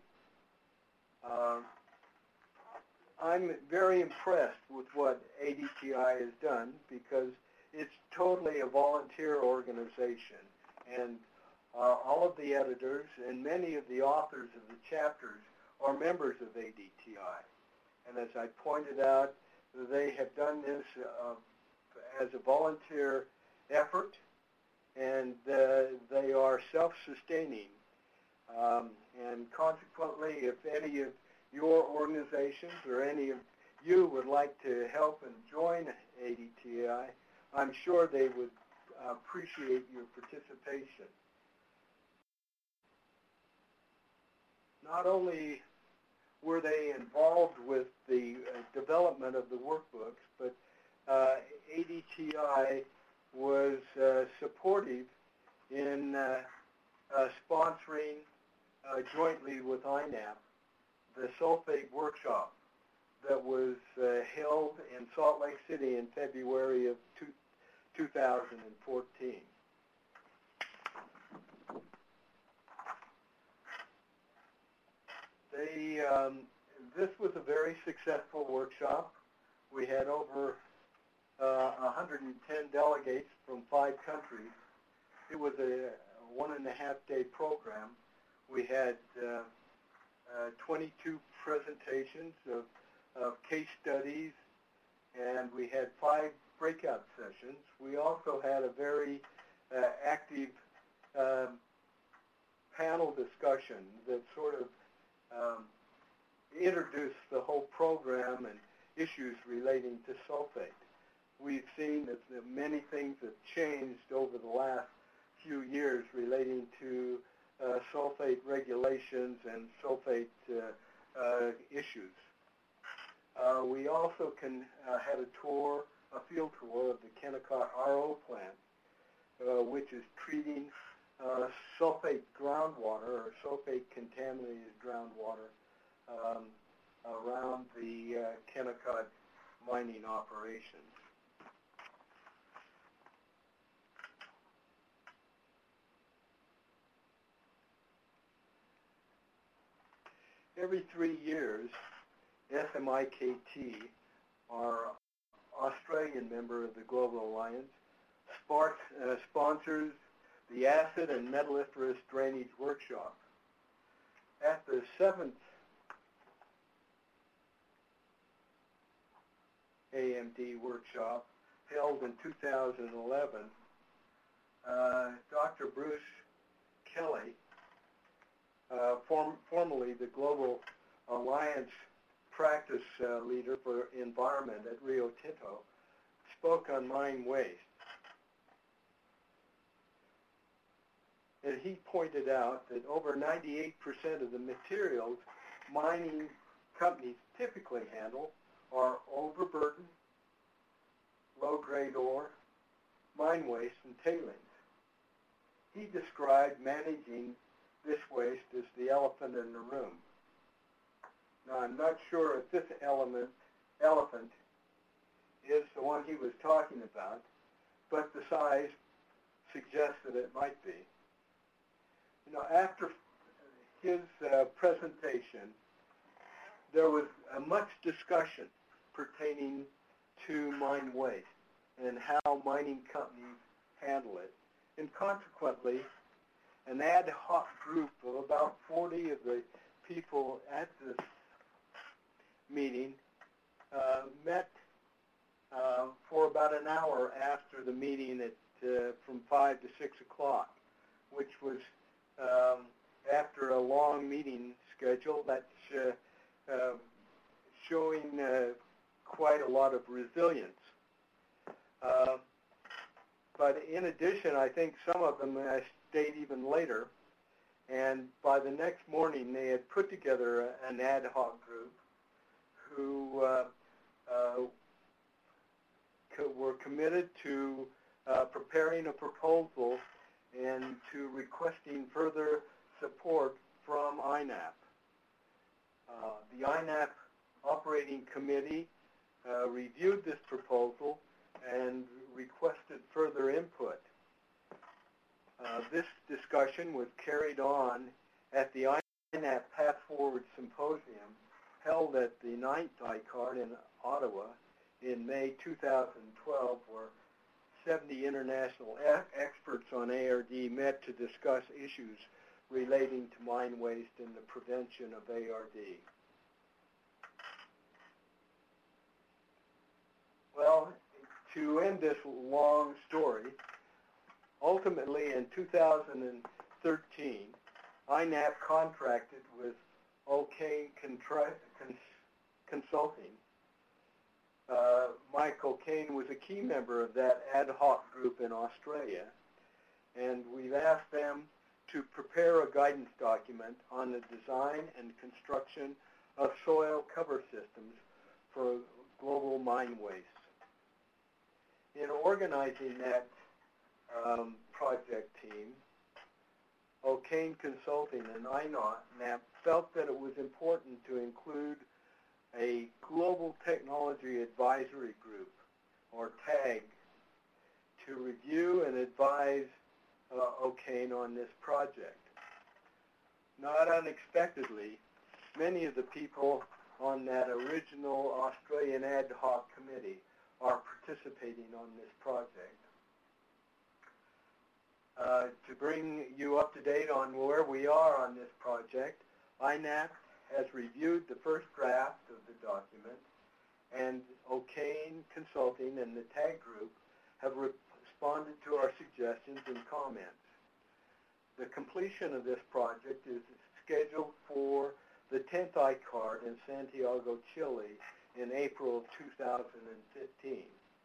I'm very impressed with what ADTI has done because it's totally a volunteer organization, and all of the editors and many of the authors of the chapters are members of ADTI. And as I pointed out, they have done this as a volunteer effort, and they are self-sustaining. And consequently, if any of your organizations or any of you would like to help and join ADTI, I'm sure they would appreciate your participation. Not only were they involved with the development of the workbooks, but ADTI was supportive in sponsoring jointly with INAP the sulfate workshop that was held in Salt Lake City in February of 2014. This was a very successful workshop. We had over 110 delegates from 5 countries. It was a 1.5-day program. We had 22 presentations of case studies, and we had 5 breakout sessions. We also had a very active panel discussion that sort of introduced the whole program and issues relating to sulfate. We've seen that many things have changed over the last few years relating to sulfate regulations and sulfate issues. We also had a field tour of the Kennecott RO plant, which is treating sulfate groundwater or sulfate contaminated groundwater around the Kennecott mining operations. Every 3 years, SMIKT, our Australian member of the Global Alliance, sponsors the Acid and Metalliferous Drainage Workshop. At the 7th AMD workshop, held in 2011, Dr. Bruce Kelly, formerly the Global Alliance practice leader for environment at Rio Tinto, spoke on mine waste. And he pointed out that over 98% of the materials mining companies typically handle are overburden, low-grade ore, mine waste, and tailings. He described managing this waste as the elephant in the room. Now, I'm not sure if this elephant is the one he was talking about, but the size suggests that it might be. You know, after his presentation, there was much discussion pertaining to mine waste and how mining companies handle it. And consequently, an ad hoc group of about 40 of the people at this meeting met for about an hour after the meeting from 5 to 6 o'clock, which was after a long meeting schedule that's showing quite a lot of resilience. But in addition, I think some of them stayed even later, and by the next morning they had put together an ad hoc group who were committed to preparing a proposal and to requesting further support from INAP. The INAP Operating Committee reviewed this proposal and requested further input. This discussion was carried on at the INAP Path Forward Symposium held at the 9th ICART in Ottawa in May 2012, where 70 international experts on ARD met to discuss issues relating to mine waste and the prevention of ARD. Well, to end this long story, ultimately in 2013, INAP contracted with O'Kane Consulting Mike O'Kane was a key member of that ad hoc group in Australia, and we've asked them to prepare a guidance document on the design and construction of soil cover systems for global mine waste. In organizing that project team, O'Kane Consulting and INAP felt that it was important to include a Global Technology Advisory Group, or TAG, to review and advise O'Kane on this project. Not unexpectedly, many of the people on that original Australian ad hoc committee are participating on this project. To bring you up to date on where we are on this project, INAP has reviewed the first draft of the document, and O'Kane Consulting and the TAG group have responded to our suggestions and comments. The completion of this project is scheduled for the 10th ICART in Santiago, Chile in April of 2015.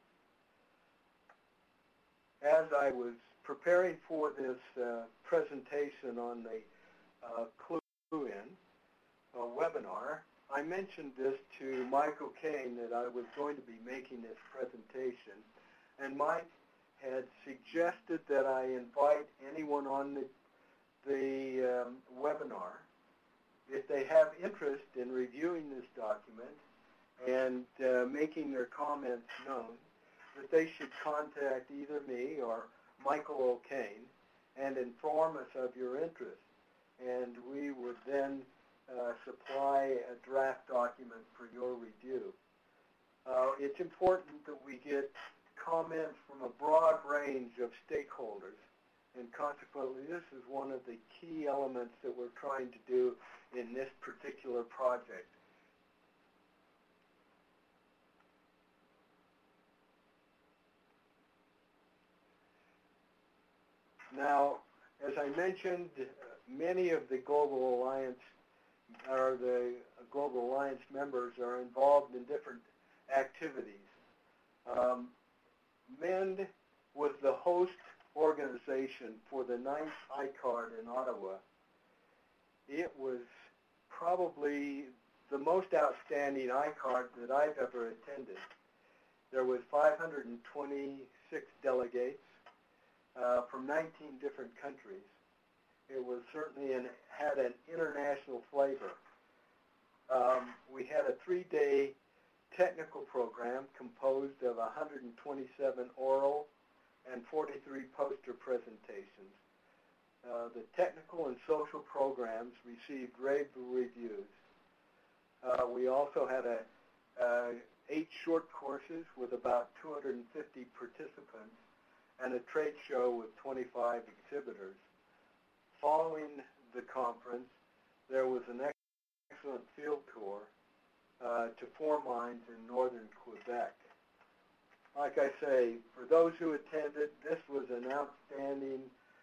As I was preparing for this presentation on the Clue-In webinar, I mentioned this to Mike O'Kane that I was going to be making this presentation, and Mike had suggested that I invite anyone on the webinar, if they have interest in reviewing this document and making their comments known, that they should contact either me or Michael O'Kane and inform us of your interest. And we would then supply a draft document for your review. It's important that we get comments from a broad range of stakeholders, and consequently this is one of the key elements that we're trying to do in this particular project. Now, as I mentioned, many of the Global Alliance members are involved in different activities. MEND was the host organization for the 9th ICART in Ottawa. It was probably the most outstanding ICART that I've ever attended. There was 526 delegates from 19 different countries. It was certainly had an international flavor. We had a 3-day technical program composed of 127 oral and 43 poster presentations. The technical and social programs received rave reviews. We also had 8 short courses with about 250 participants and a trade show with 25 exhibitors. Following the conference, there was an excellent field tour to 4 mines in northern Quebec. Like I say, for those who attended, this was an outstanding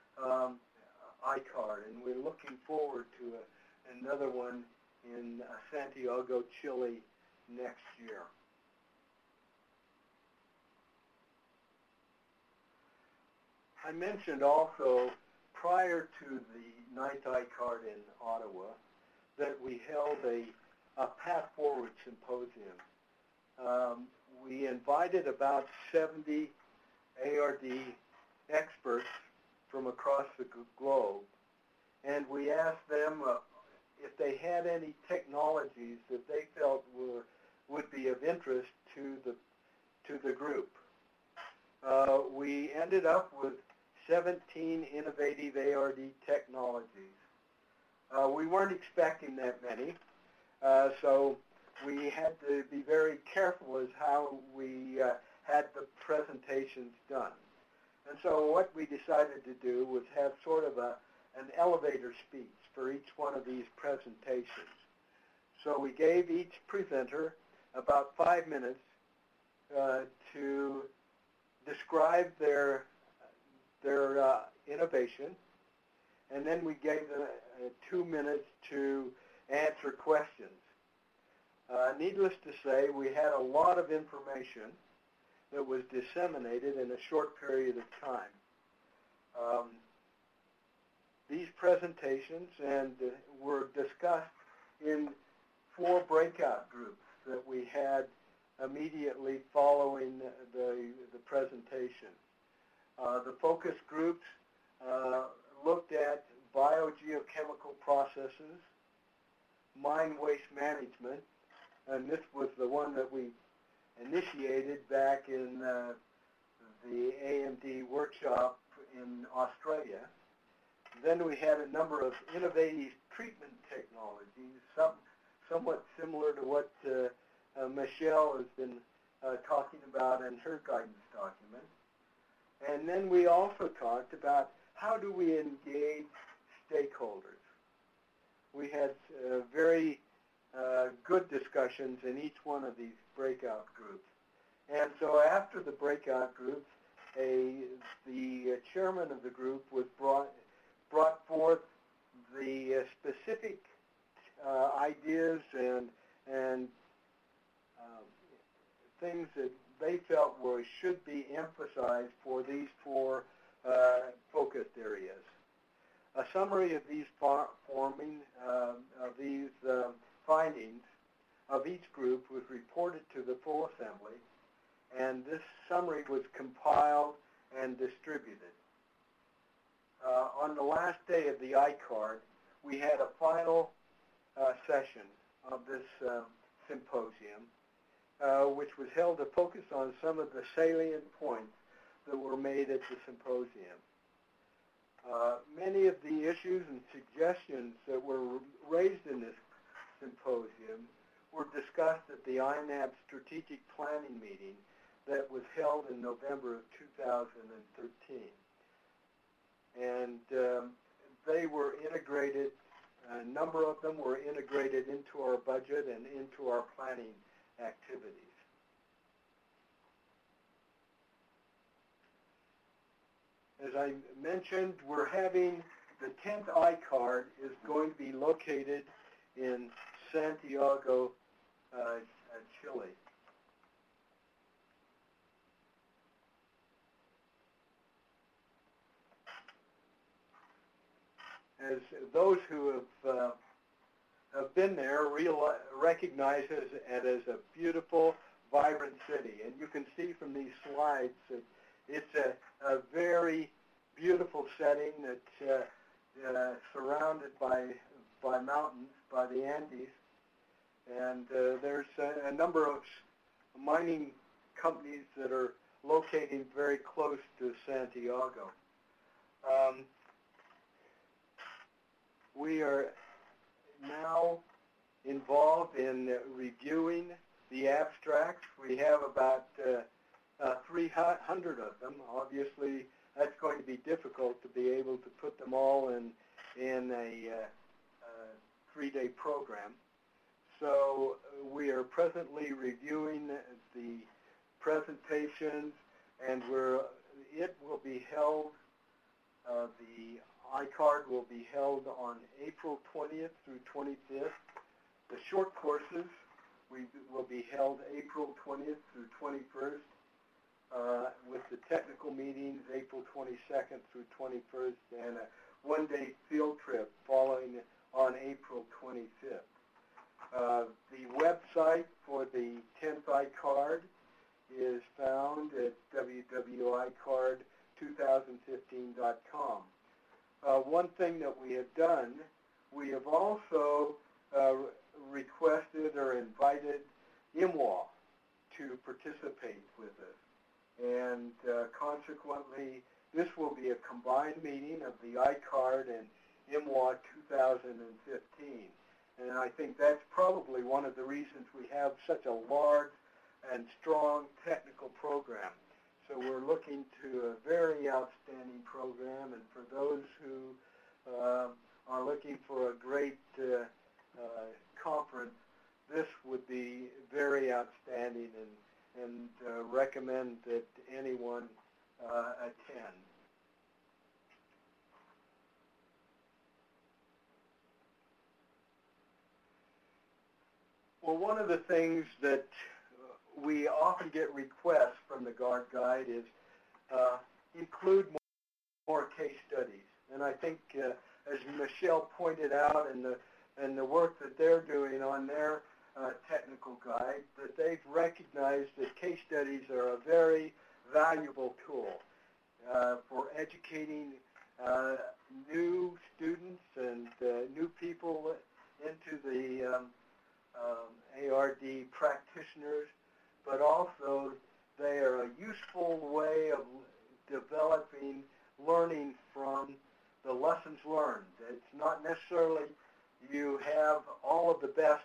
ICART, and we're looking forward to another one in Santiago, Chile next year. I mentioned also prior to the 9th ICART in Ottawa that we held a Path Forward Symposium. We invited about 70 ARD experts from across the globe, and we asked them if they had any technologies that they felt would be of interest to the group. We ended up with 17 innovative ARD technologies. We weren't expecting that many, so we had to be very careful as how we had the presentations done. And so what we decided to do was have sort of an elevator speech for each one of these presentations. So we gave each presenter about 5 minutes to describe their innovation, and then we gave them 2 minutes to answer questions. Needless to say, we had a lot of information that was disseminated in a short period of time. These presentations were discussed in 4 breakout groups that we had immediately following the presentation. The focus groups looked at biogeochemical processes, mine waste management, and this was the one that we initiated back in the AMD workshop in Australia. Then we had a number of innovative treatment technologies, somewhat similar to what Michelle has been talking about in her guidance document. And then we also talked about how do we engage stakeholders. We had very good discussions in each one of these breakout groups. And so after the breakout groups, the chairman of the group was brought forth the specific ideas and things that they felt should be emphasized for these 4 focused areas. A summary of these findings of each group was reported to the full assembly, and this summary was compiled and distributed. On the last day of the ICARD, we had a final session of this symposium, which was held to focus on some of the salient points that were made at the symposium. Many of the issues and suggestions that were raised in this symposium were discussed at the INAB strategic planning meeting that was held in November of 2013. And they were integrated, a number of them were integrated into our budget and into our planning activities. As I mentioned, we're having the 10th ICARD is going to be located in Santiago, Chile. As those who have been there recognize it as a beautiful, vibrant city. And you can see from these slides that it's a very beautiful setting that's surrounded by mountains, by the Andes. And there's a number of mining companies that are located very close to Santiago. We are now involved in reviewing the abstracts. We have about 300 of them. Obviously, that's going to be difficult to be able to put them all in a 3-day program. So we are presently reviewing the presentations, and it will be held, the ICARD will be held on April 20th through 25th. The short courses will be held April 20th through 21st, with the technical meetings April 22nd through 21st, and a 1-day field trip following on April 25th. The website for the 10th ICARD is found at www.icard2015.com. One thing that we have done, we have also requested or invited IMWA to participate with us. And consequently, this will be a combined meeting of the ICARD and IMWA 2015. And I think that's probably one of the reasons we have such a large and strong technical program. So we're looking to a very outstanding program, and for those who are looking for a great conference, this would be very outstanding, and recommend that anyone attend. Well, one of the things that we often get requests from the GARD Guide is include more case studies. And I think, as Michelle pointed out in the work that they're doing on their technical guide, that they've recognized that case studies are a very valuable tool for educating new students and new people into the ARD practitioners, but also they are a useful way of developing learning from the lessons learned. It's not necessarily you have all of the best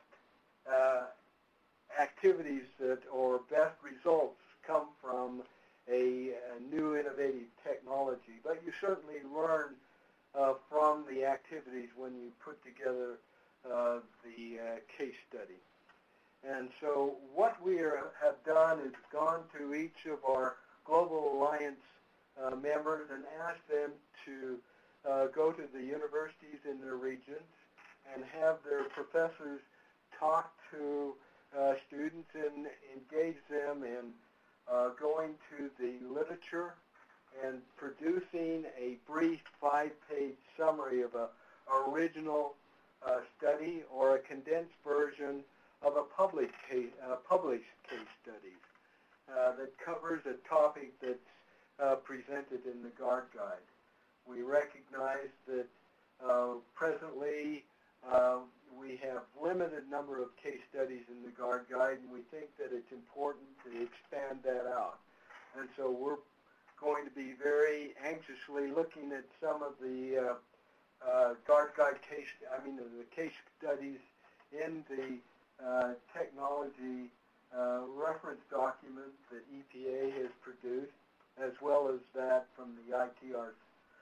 activities or best results come from a new innovative technology, but you certainly learn from the activities when you put together the case study. And so what we have done is gone to each of our Global Alliance members and asked them to go to the universities in their regions and have their professors talk to students and engage them in going to the literature and producing a brief 5-page summary of an original study or a condensed version of a published case study that covers a topic that's presented in the GARD Guide. We recognize that presently we have limited number of case studies in the GARD Guide, and we think that it's important to expand that out. And so we're going to be very anxiously looking at some of the GARD Guide the case studies in the technology reference document that EPA has produced, as well as that from the ITIR,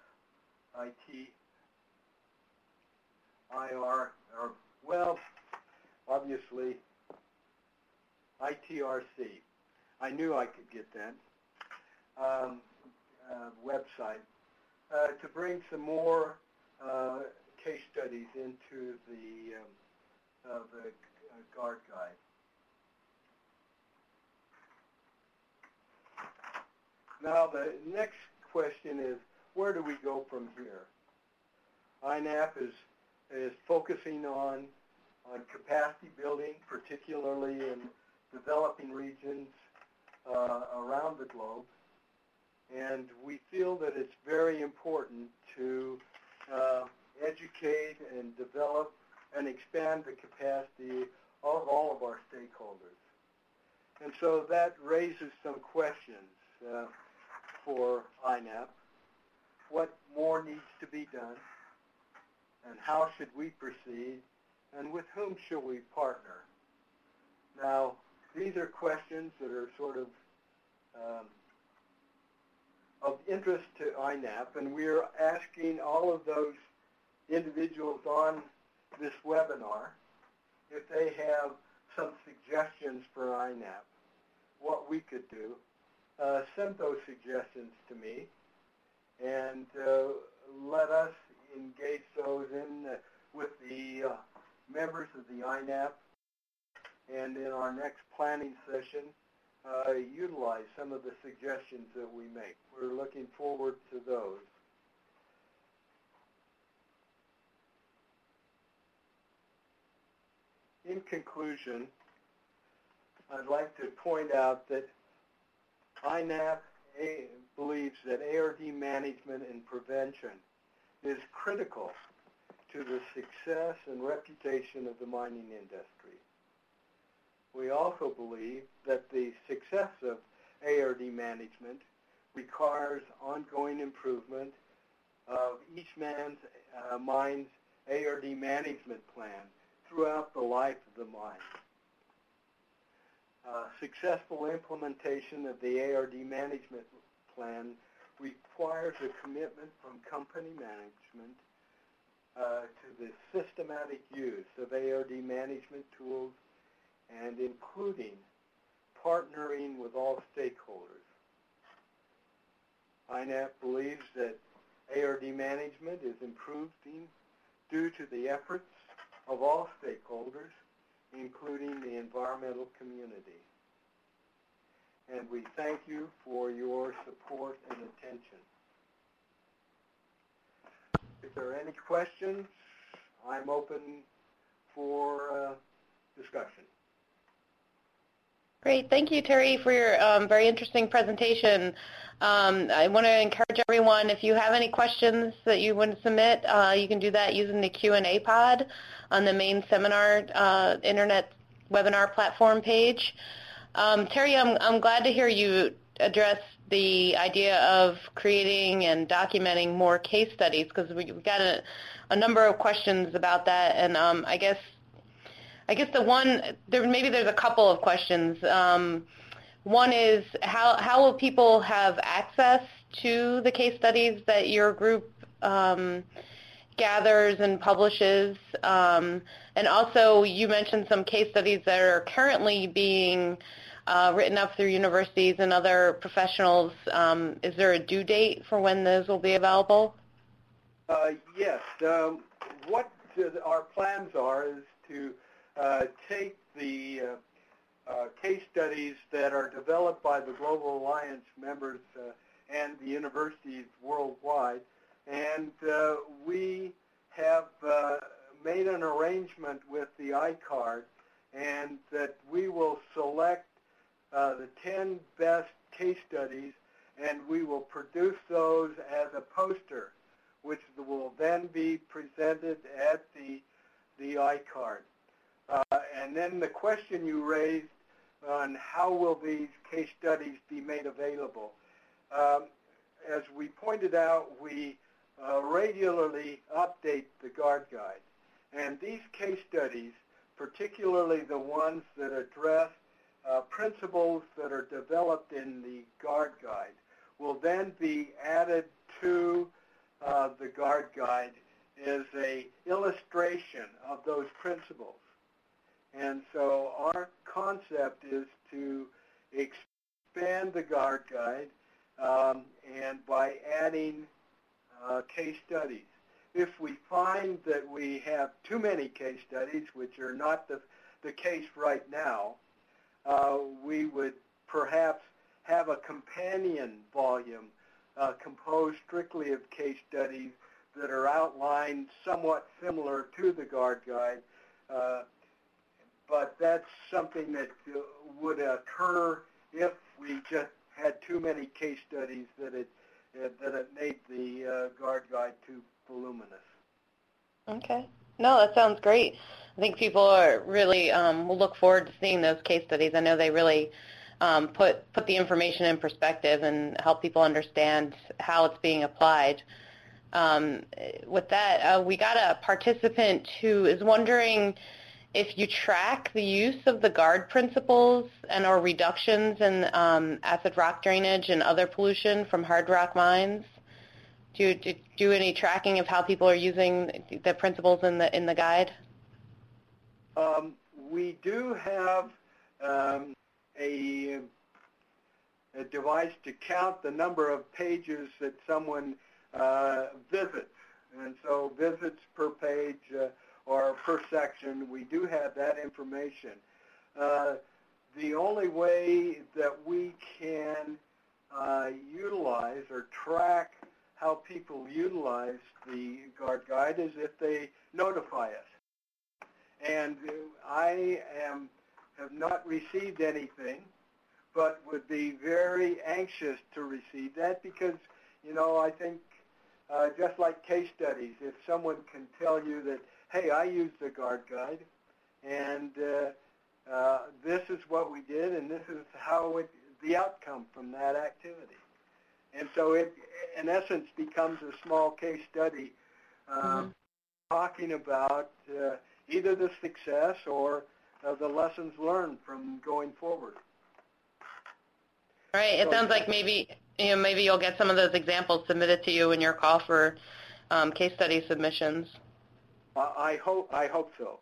obviously ITRC. I knew I could get that website to bring some more case studies into the GARD Guide. Now the next question is, where do we go from here? INAP is focusing on capacity building, particularly in developing regions around the globe. And we feel that it's very important to educate and develop and expand the capacity of all of our stakeholders. And so that raises some questions for INAP. What more needs to be done? And how should we proceed? And with whom should we partner? Now, these are questions that are sort of interest to INAP, and we're asking all of those individuals on this webinar if they have some suggestions for INAP, what we could do. Send those suggestions to me, and let us engage those in with the members of the INAP, and in our next planning session, utilize some of the suggestions that we make. We're looking forward to those. In conclusion, I'd like to point out that INAP believes that ARD management and prevention is critical to the success and reputation of the mining industry. We also believe that the success of ARD management requires ongoing improvement of each mine's ARD management plan throughout the life of the mine. Successful implementation of the ARD management plan requires a commitment from company management to the systematic use of ARD management tools and including partnering with all stakeholders. INAP believes that ARD management is improving due to the efforts of all stakeholders, including the environmental community. And we thank you for your support and attention. If there are any questions, I'm open for discussion. Great. Thank you, Terry, for your very interesting presentation. I want to encourage everyone, if you have any questions that you want to submit, you can do that using the Q&A pod on the main seminar internet webinar platform page. Terry, I'm glad to hear you address the idea of creating and documenting more case studies, because we've got a number of questions about that, and I guess maybe there's a couple of questions. One is, how will people have access to the case studies that your group gathers and publishes? And also, you mentioned some case studies that are currently being written up through universities and other professionals. Is there a due date for when those will be available? Yes. What our plans are is to take the case studies that are developed by the Global Alliance members and the universities worldwide, and we have made an arrangement with the ICARD, and that we will select the 10 best case studies, and we will produce those as a poster, which will then be presented at the ICARD. And then the question you raised on how will these case studies be made available. As we pointed out, we regularly update the GARD Guide. And these case studies, particularly the ones that address principles that are developed in the GARD Guide, will then be added to the GARD Guide as an illustration of those principles. And so our concept is to expand the GARD Guide and by adding case studies. If we find that we have too many case studies, which are not the case right now, we would perhaps have a companion volume composed strictly of case studies that are outlined somewhat similar to the GARD Guide, but that's something that would occur if we just had too many case studies that it made the GARD Guide too voluminous. Okay. No, that sounds great. I think people are really will look forward to seeing those case studies. I know they really put the information in perspective and help people understand how it's being applied. With that, we got a participant who is wondering if you track the use of the GARD principles and or reductions in acid rock drainage and other pollution from hard rock mines. Do you do any tracking of how people are using the principles in the guide? We do have a device to count the number of pages that someone visits, and so visits per page or per section, we do have that information. The only way that we can utilize or track how people utilize the GARD Guide is if they notify us. And I have not received anything, but would be very anxious to receive that because, you know, I think just like case studies, if someone can tell you that, hey, I used the GARD Guide, and this is what we did, and this is how the outcome from that activity. And so it, in essence, becomes a small case study talking about either the success or the lessons learned from going forward. All right. It sounds like maybe you'll get some of those examples submitted to you in your call for case study submissions. I hope so.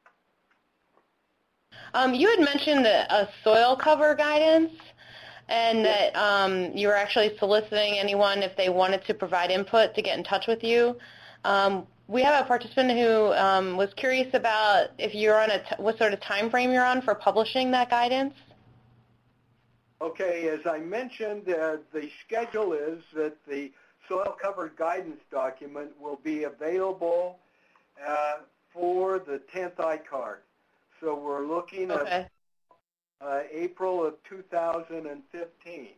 You had mentioned a soil cover guidance, and that you were actually soliciting anyone if they wanted to provide input to get in touch with you. we have a participant who was curious about if you're on what sort of time frame you're on for publishing that guidance. Okay, as I mentioned, the schedule is that the soil cover guidance document will be available for the 10th ICART. So we're looking at April of 2015.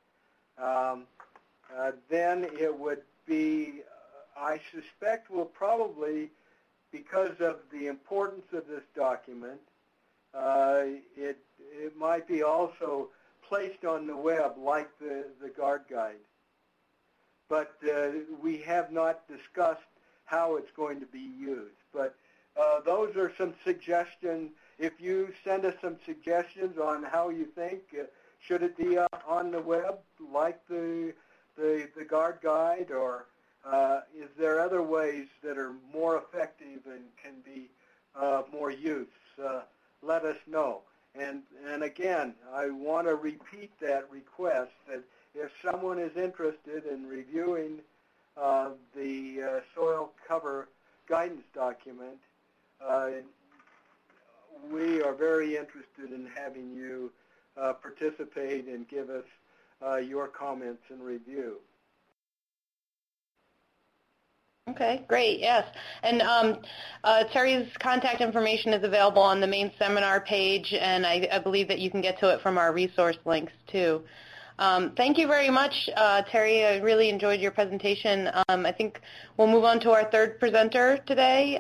Then it would be, I suspect will probably, because of the importance of this document, it might be also placed on the web like the GARD guide. But we have not discussed how it's going to be used. But those are some suggestions. If you send us some suggestions on how you think, should it be on the web like the GARD guide, or is there other ways that are more effective and can be more used? Let us know. And again, I want to repeat that request that if someone is interested in reviewing the soil cover guidance document, we are very interested in having you participate and give us your comments and review. Okay, great, yes. And Terry's contact information is available on the main seminar page, and I believe that you can get to it from our resource links too. Thank you very much, Terry. I really enjoyed your presentation. I think we'll move on to our third presenter today,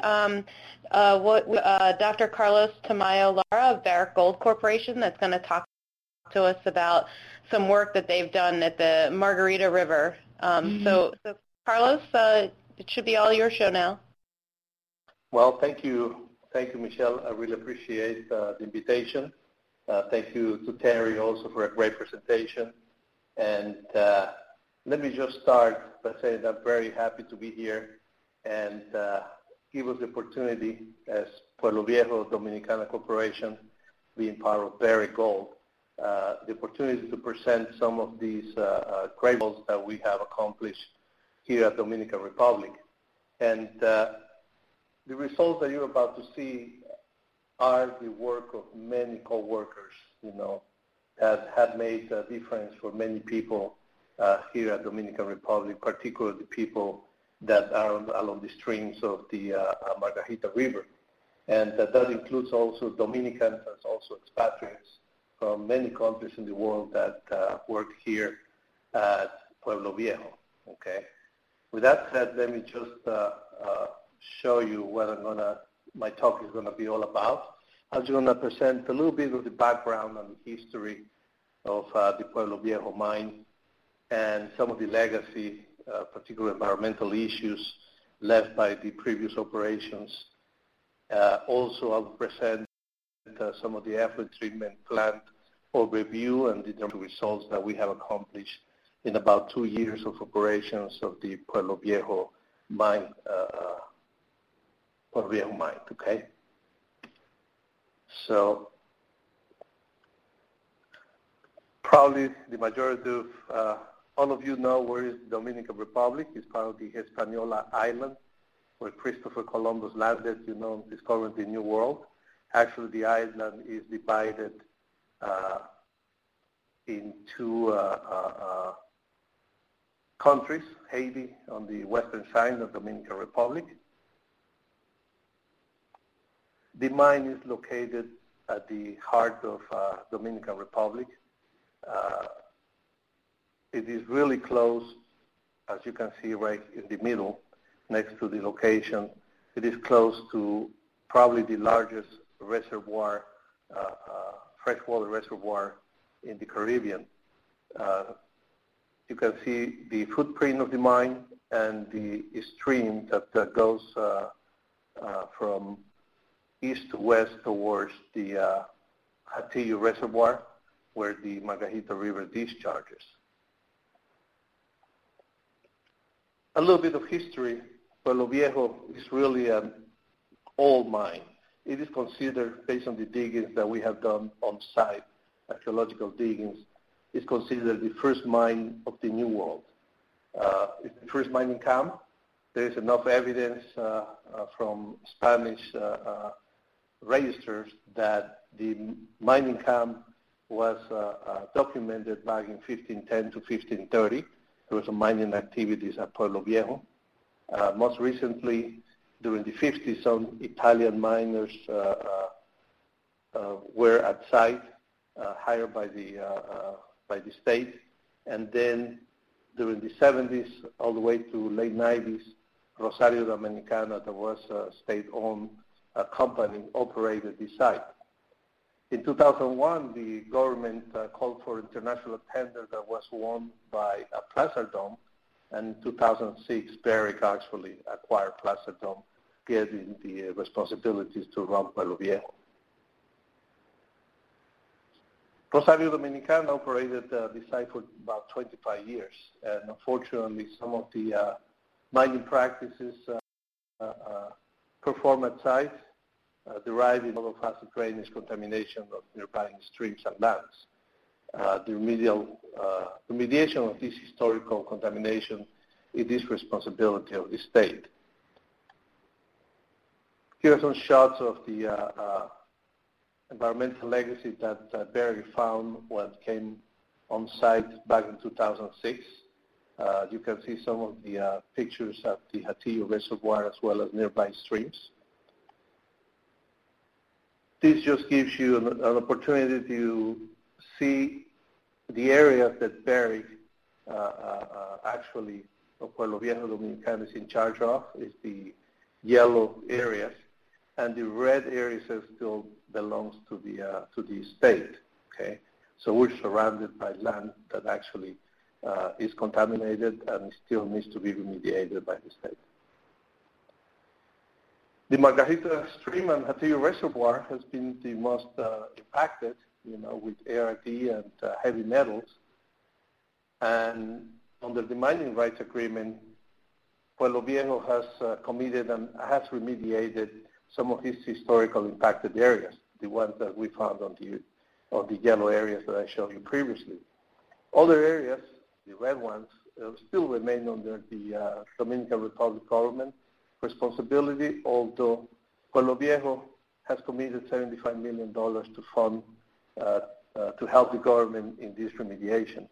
Dr. Carlos Tamayo-Lara of Barrick Gold Corporation, that's going to talk to us about some work that they've done at the Margarita River. So Carlos, it should be all your show now. Well, thank you, Michelle. I really appreciate the invitation. Thank you to Terry also for a great presentation. And let me just start by saying I'm very happy to be here and give us the opportunity as Pueblo Viejo Dominicana Corporation, being part of Barrick Gold, the opportunity to present some of these great results that we have accomplished here at Dominican Republic. And the results that you're about to see are the work of many co-workers, that have made a difference for many people here at Dominican Republic, particularly people that are along the streams of the Margarita River. And that includes also Dominicans and also expatriates from many countries in the world that work here at Pueblo Viejo, okay? With that said, let me just show you what my talk is going to be all about. I'm going to present a little bit of the background and the history of the Pueblo Viejo mine and some of the legacy, particular environmental issues left by the previous operations. Also, I'll present some of the effluent treatment plant overview and the results that we have accomplished in about 2 years of operations of the Pueblo Viejo mine, okay? So probably the majority of all of you know where is the Dominican Republic. It's part of the Hispaniola Island, where Christopher Columbus landed, discovering the New World. Actually, the island is divided into countries, Haiti on the western side of the Dominican Republic. The mine is located at the heart of Dominican Republic. It is really close, as you can see right in the middle, next to the location. It is close to probably the largest reservoir, freshwater reservoir in the Caribbean. You can see the footprint of the mine and the stream that goes from east to west towards the Hatillo Reservoir, where the Margarita River discharges. A little bit of history. Pueblo Viejo is really an old mine. It is considered, based on the diggings that we have done on site, archaeological diggings, is considered the first mine of the New World. It's the first mining camp, there is enough evidence from Spanish registers that the mining camp was documented back in 1510 to 1530. There was mining activities at Pueblo Viejo. Most recently, during the 50s, some Italian miners were at site, hired by the state, and then during the 70s all the way to late 90s, Rosario Dominicana, that was a state-owned company, operated the site. In 2001, the government called for international tender that was won by Placer Dome, and in 2006, Barrick actually acquired Placer Dome, getting the responsibilities to run Pueblo Viejo. Rosario Dominicana operated the site for about 25 years, and unfortunately some of the mining practices performed at site deriving of acid drainage contamination of nearby streams and lands. The remediation of this historical contamination, it is responsibility of the state. Here are some shots of the environmental legacy that Barrick found when it came on site back in 2006. You can see some of the pictures of the Hatillo Reservoir as well as nearby streams. This just gives you an opportunity to see the areas that Barrick actually, Pueblo Viejo Dominicana is in charge of, is the yellow areas, and the red areas still belongs to the state. Okay, so we're surrounded by land that actually is contaminated and still needs to be remediated by the state. The Margarita Stream and Hatillo Reservoir has been the most impacted, with ARD and heavy metals. And under the mining rights agreement, Pueblo Viejo has committed and has remediated some of its historical impacted areas, the ones that we found on the yellow areas that I showed you previously. Other areas, the red ones, still remain under the Dominican Republic government responsibility, although Pueblo Viejo has committed $75 million to fund, to help the government in this remediation.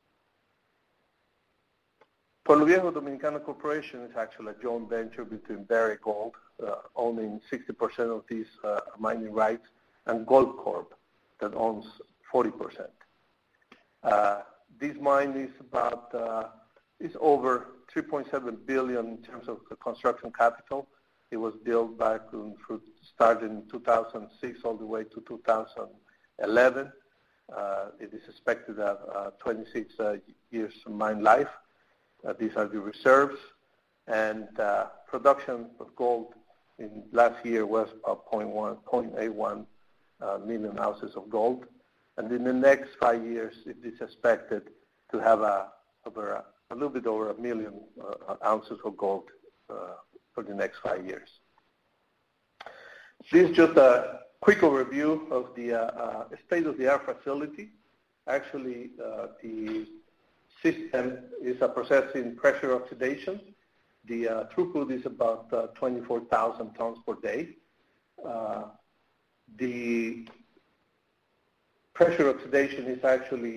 Pueblo Viejo Dominicana Corporation is actually a joint venture between Barrick Gold, owning 60% of these mining rights, and Goldcorp, that owns 40%. This mine is over $3.7 billion in terms of the construction capital. It was built back started in 2006 all the way to 2011. It is expected to have 26 years of mine life. These are the reserves, and production of gold in last year was about 0.81 million ounces of gold, and in the next 5 years it is expected to have a little bit over 1 million ounces of gold for the next 5 years. This is just a quick overview of the state-of-the-art facility. Actually, the system is a processing pressure oxidation. The throughput is about 24,000 tons per day. The pressure oxidation is actually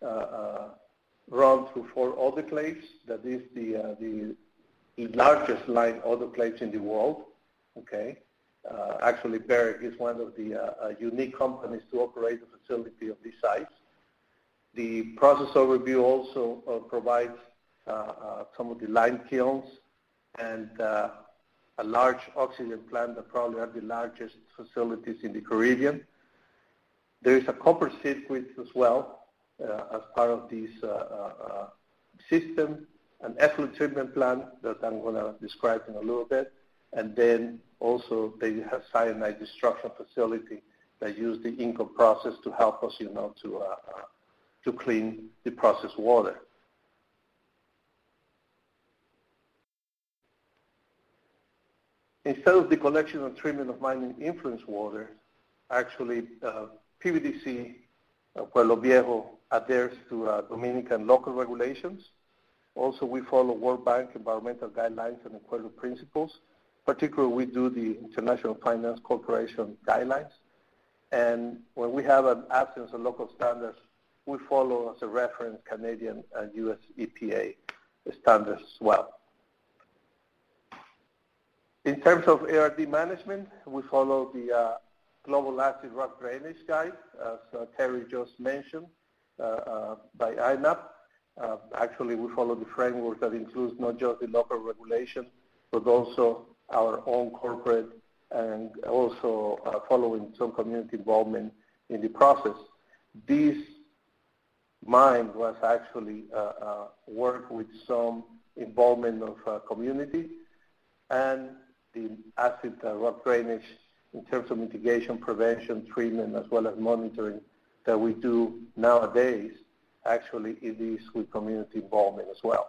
run through 4 autoclaves. That is the largest line autoclaves in the world. Okay, actually Barrick is one of the unique companies to operate a facility of this size. The process overview also provides some of the lime kilns and a large oxygen plant that probably are the largest facilities in the Caribbean. There is a copper circuit as well as part of this system, an effluent treatment plant that I'm going to describe in a little bit, and then also they have cyanide destruction facility that use the INCO process to help us, to clean the processed water. Instead of the collection and treatment of mining influence water, actually PVDC Pueblo Viejo adheres to Dominican local regulations. Also, we follow World Bank environmental guidelines and Equator principles. Particularly, we do the International Finance Corporation guidelines. And when we have an absence of local standards, we follow as a reference Canadian and U.S. EPA standards as well. In terms of ARD management, we follow the Global Acid Rock Drainage Guide, as Terry just mentioned, by INAP. Actually, we follow the framework that includes not just the local regulation, but also our own corporate and also following some community involvement in the process. This mine was actually worked with some involvement of community, and the acid rock drainage in terms of mitigation, prevention, treatment, as well as monitoring that we do nowadays, actually it is with community involvement as well.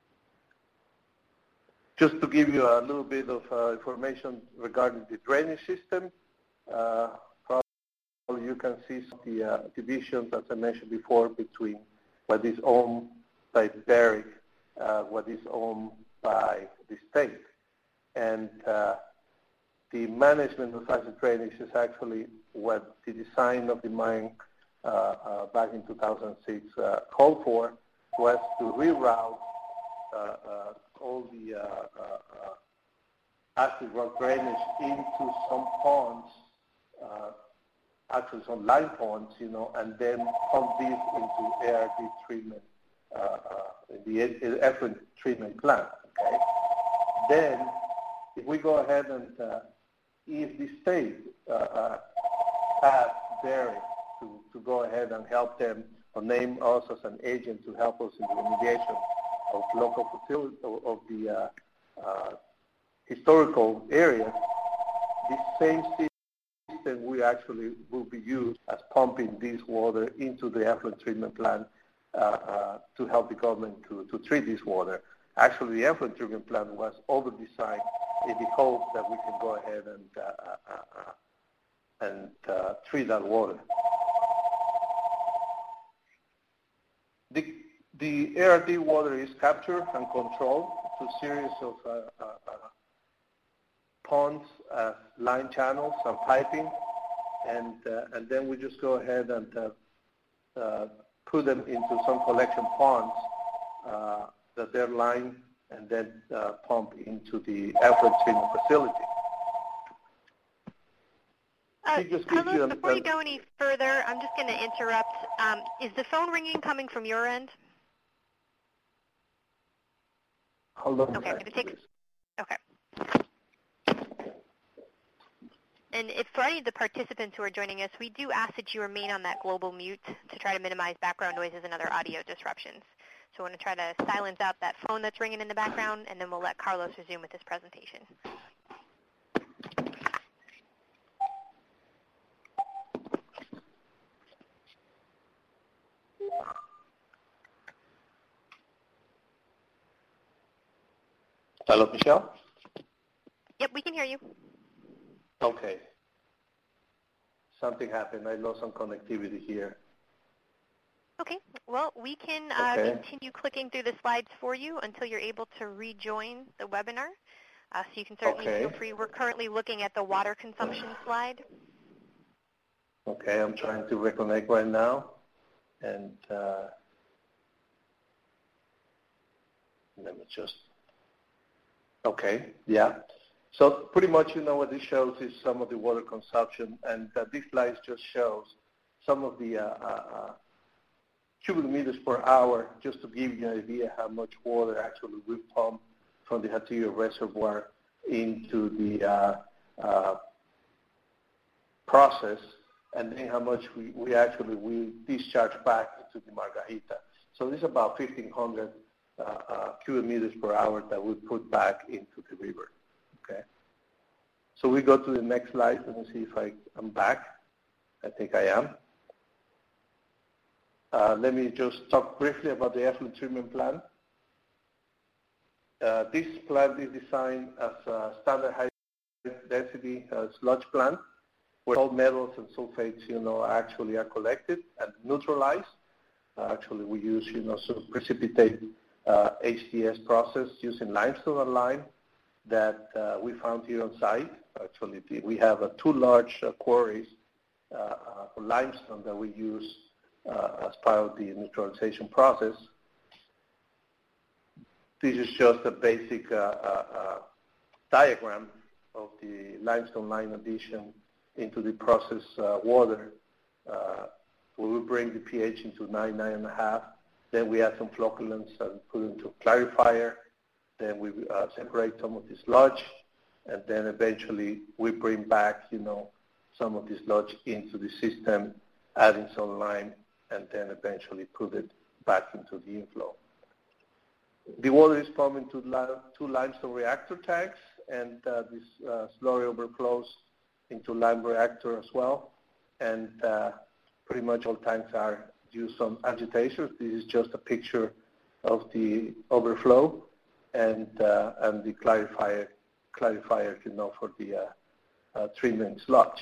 Just to give you a little bit of information regarding the drainage system, probably you can see the divisions, as I mentioned before, between what is owned by Barrick, what is owned by the state. And the management of acid drainage is actually what the design of the mine back in 2006 called for, was to reroute all the acid rock drainage into some ponds, actually some line ponds, and then pump these into ARD treatment, the effluent treatment plant. Okay. Then, if we go ahead and if the state asked Barrick to go ahead and help them, or name us as an agent to help us in the remediation of local facilities, of the historical area, the same system we actually will be used as pumping this water into the effluent treatment plant to help the government to treat this water. Actually, the effluent treatment plant was over-designed in the hope that we can go ahead and treat that water. The ARD water is captured and controlled through a series of ponds, line channels, and piping, and then we just go ahead and put them into some collection ponds that they're lined and then pump into the effluent treatment facility. Carlos, before you go any further, I'm just going to interrupt. Is the phone ringing coming from your end? Hold on. Okay, I'm going to take. Okay. And if for any of the participants who are joining us, we do ask that you remain on that global mute to try to minimize background noises and other audio disruptions. So I want to try to silence out that phone that's ringing in the background, and then we'll let Carlos resume with his presentation. Hello, Michelle? Yep, we can hear you. Okay. Something happened. I lost some connectivity here. Okay. Well, we can continue clicking through the slides for you until you're able to rejoin the webinar. So you can certainly feel free. We're currently looking at the water consumption slide. Okay, I'm trying to reconnect right now. And let me just... Okay, yeah. So pretty much, what this shows is some of the water consumption, and this slide just shows some of the cubic meters per hour, just to give you an idea how much water actually we pump from the Hatillo Reservoir into the process, and then how much we discharge back into the Margarita. So this is about 1,500 cubic meters per hour that we put back into the river. Okay. So we go to the next slide. Let me see if I'm back. I think I am. Let me just talk briefly about the effluent treatment plant. This plant is designed as a standard high-density sludge plant where all metals and sulfates, actually are collected and neutralized. Actually, we use, some precipitate HDS process using limestone and lime that we found here on site. Actually, we have two large quarries for limestone that we use as part of the neutralization process. This is just a basic diagram of the limestone lime addition into the process water. We will bring the pH into 9, 9.5. Then we add some flocculants and put it into clarifier. Then we separate some of the sludge, and then eventually we bring back, some of the sludge into the system, adding some lime, and then eventually put it back into the inflow. The water is pumped into two limestone reactor tanks, and this slurry overflows into lime reactor as well. And pretty much all tanks use some agitators. This is just a picture of the overflow and the clarifier, for the treatment sludge.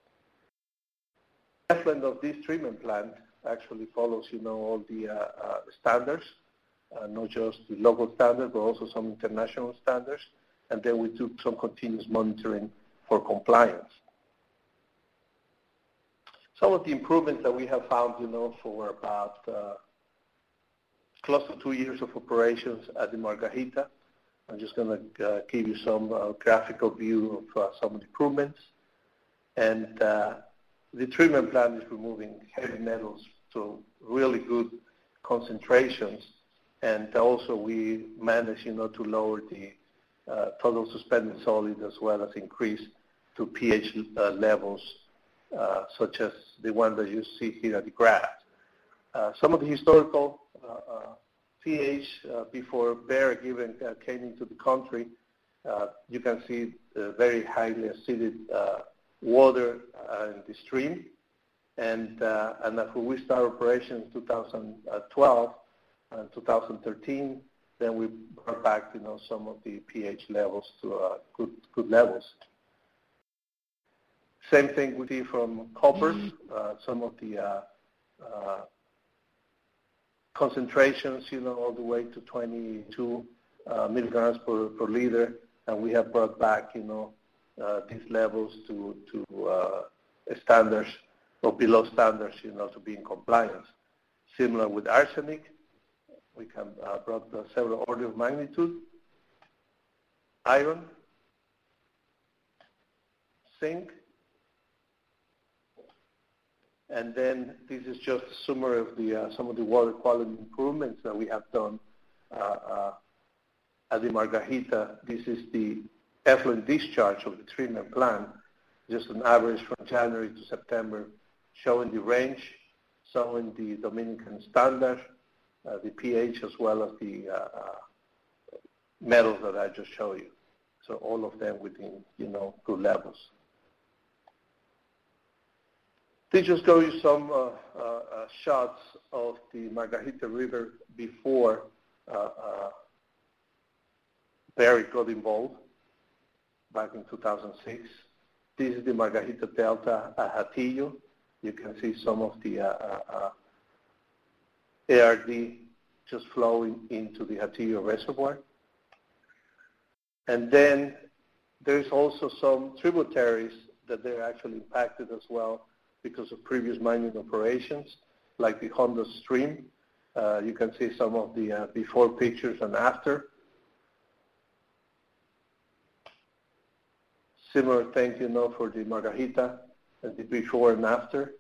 The effluent of this treatment plant actually follows, all the standards, not just the local standard, but also some international standards. And then we do some continuous monitoring for compliance. Some of the improvements that we have found, for about close to 2 years of operations at the Margarita. I'm just going to give you some graphical view of some of the improvements. And the treatment plant is removing heavy metals to really good concentrations. And also we manage, to lower the total suspended solid as well as increase to pH levels such as the one that you see here at the graph. Some of the historical pH before Bear Given came into the country, you can see very highly acidic water in the stream. And after we start operations in 2012 and 2013, then we brought back, some of the pH levels to good levels. Same thing we see from copper. Some of the concentrations, all the way to 22 milligrams per liter, and we have brought back, these levels to standards or below standards, to be in compliance. Similar with arsenic, we can brought several order of magnitude. Iron, zinc, and then this is just a summary of the some of the water quality improvements that we have done at the Margarita. This is the effluent discharge of the treatment plant, just an average from January to September, showing the range, showing the Dominican standard, the pH, as well as the metals that I just showed you. So all of them within, good levels. This just shows you some shots of the Margarita River before Barry got involved back in 2006. This is the Margarita Delta at Hatillo. You can see some of the ARD just flowing into the Hatillo Reservoir. And then there's also some tributaries that they're actually impacted as well because of previous mining operations, like the Honda Stream. You can see some of the before pictures and after. Similar thing, for the Margarita, and the before and after.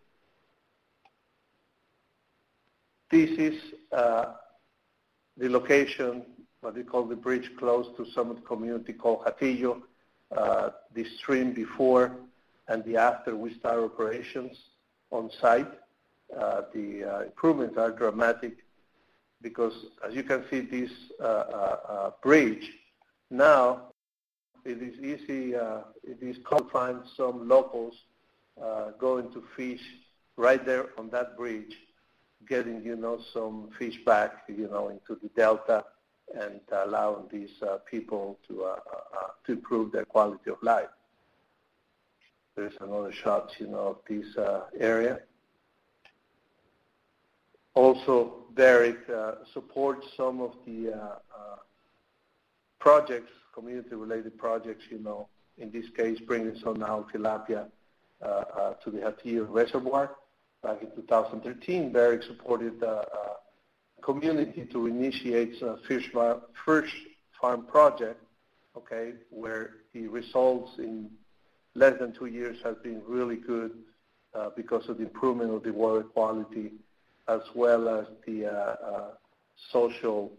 This is the location, what we call the bridge close to some community called Hatillo, the stream before and the after we start operations on site. The improvements are dramatic because, as you can see, this bridge now, it is easy, it is common to find some locals going to fish right there on that bridge, getting, some fish back, into the delta and allowing these people to improve their quality of life. There's another shot, of this area. also Derek supports some of the projects, community-related projects, in this case, bringing some now tilapia to the Hatillo Reservoir. Back in 2013, Derek supported a community to initiate a fish farm project, okay, where the results in less than 2 years have been really good because of the improvement of the water quality as well as the social,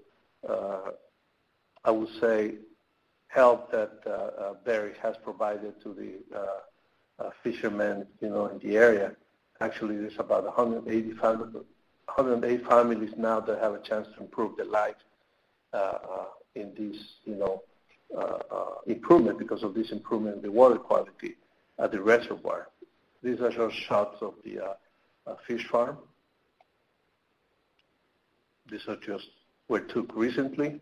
I would say, help that Derek has provided to the fishermen, in the area. Actually, there's about 108 families now that have a chance to improve their lives in this, improvement because of this improvement in the water quality at the reservoir. These are just shots of the fish farm. These are just were took recently.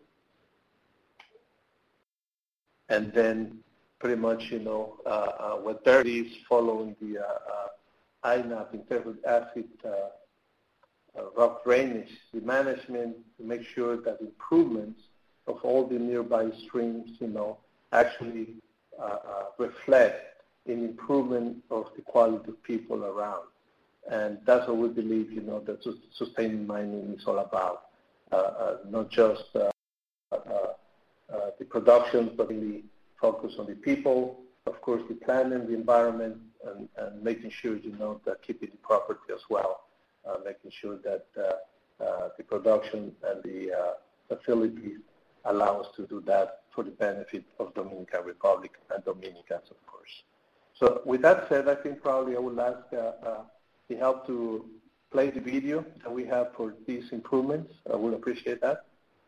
And then pretty much, what there is following the INAP, interpreted acid rock drainage, the management to make sure that improvements of all the nearby streams, actually reflect in improvement of the quality of people around. And that's what we believe, that sustaining mining is all about. Not just the production, but really focus on the people, of course, the planning, the environment, and making sure, that keeping the property as well, making sure that the production and the facilities allow us to do that for the benefit of Dominican Republic and Dominicans, of course. So with that said, I think probably I will ask the help to play the video that we have for these improvements. I would appreciate that.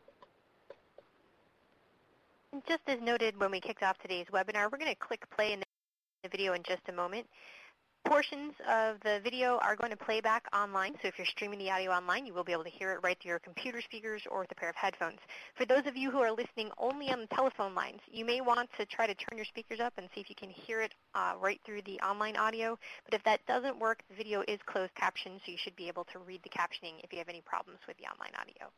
Just as noted when we kicked off today's webinar, we're going to click play in the video in just a moment. Portions of the video are going to play back online, so if you're streaming the audio online, you will be able to hear it right through your computer speakers or with a pair of headphones. For those of you who are listening only on the telephone lines, you may want to try to turn your speakers up and see if you can hear it right through the online audio. But if that doesn't work, the video is closed captioned, so you should be able to read the captioning if you have any problems with the online audio.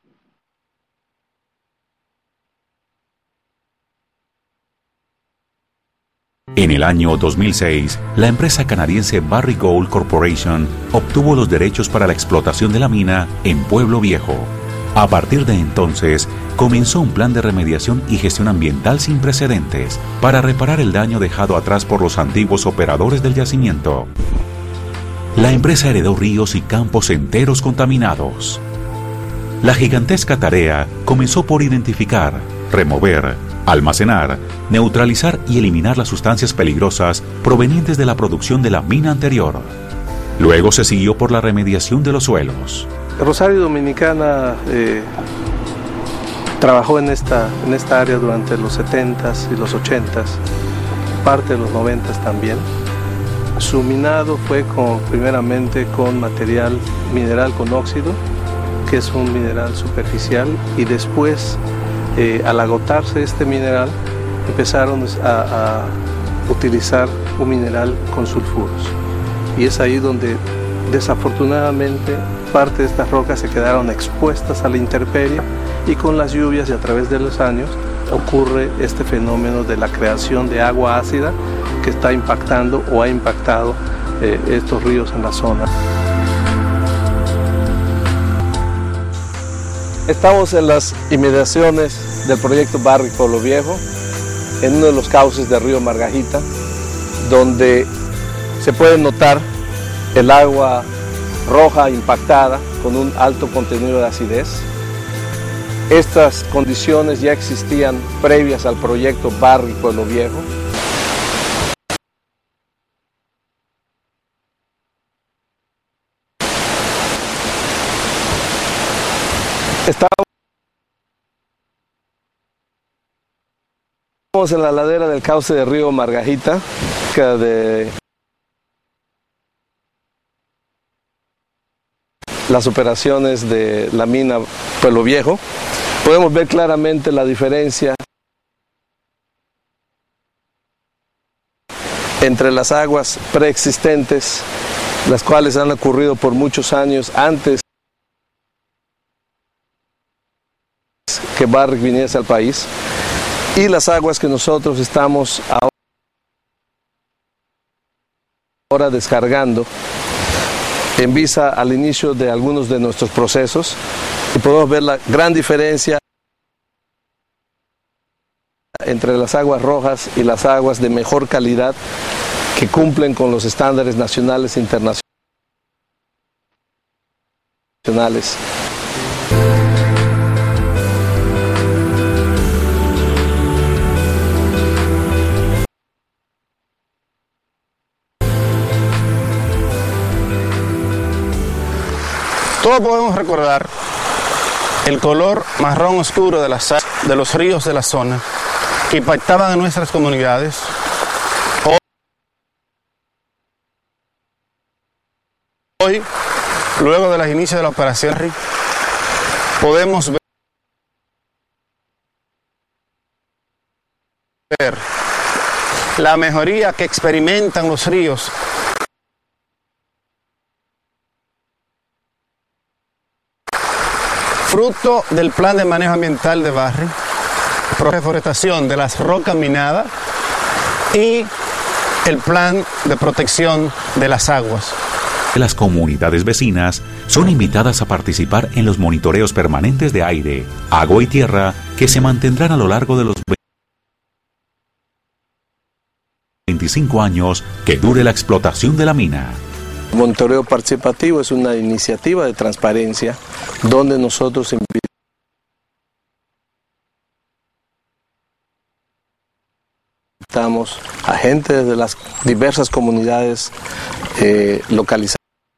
En el año 2006, la empresa canadiense Barrick Gold Corporation obtuvo los derechos para la explotación de la mina en Pueblo Viejo. A partir de entonces, comenzó un plan de remediación y gestión ambiental sin precedentes para reparar el daño dejado atrás por los antiguos operadores del yacimiento. La empresa heredó ríos y campos enteros contaminados. La gigantesca tarea comenzó por identificar, remover, almacenar, neutralizar y eliminar las sustancias peligrosas provenientes de la producción de la mina anterior. Luego se siguió por la remediación de los suelos. Rosario Dominicana trabajó en esta área durante los 70s y los 80s, parte de los 90s también. Su minado fue primeramente con material mineral con óxido, que es un mineral superficial, y después, al agotarse este mineral, empezaron a utilizar un mineral con sulfuros. Y es ahí donde, desafortunadamente, parte de estas rocas se quedaron expuestas a la intemperie, y con las lluvias y a través de los años ocurre este fenómeno de la creación de agua ácida que está impactando o ha impactado estos ríos en la zona. Estamos en las inmediaciones del proyecto Barrick Pueblo Viejo, en uno de los cauces del río Margajita, donde se puede notar el agua roja impactada con un alto contenido de acidez. Estas condiciones ya existían previas al proyecto Barrick Pueblo Viejo. Estamos en la ladera del cauce del río Margajita, cerca de las operaciones de la mina Pueblo Viejo. Podemos ver claramente la diferencia entre las aguas preexistentes, las cuales han ocurrido por muchos años antes que Barrick viniese al país, y las aguas que nosotros estamos ahora descargando en vista al inicio de algunos de nuestros procesos, y podemos ver la gran diferencia entre las aguas rojas y las aguas de mejor calidad que cumplen con los estándares nacionales e internacionales. Todos podemos recordar el color marrón oscuro de los ríos de la zona que impactaban a nuestras comunidades. Hoy, luego de los inicios de la operación, podemos ver la mejoría que experimentan los ríos fruto del plan de manejo ambiental de Barrick, reforestación de las rocas minadas y el plan de protección de las aguas. Las comunidades vecinas son invitadas a participar en los monitoreos permanentes de aire, agua y tierra que se mantendrán a lo largo de los 25 años que dure la explotación de la mina. El monitoreo participativo es una iniciativa de transparencia donde nosotros invitamos a gente de las diversas comunidades localizadas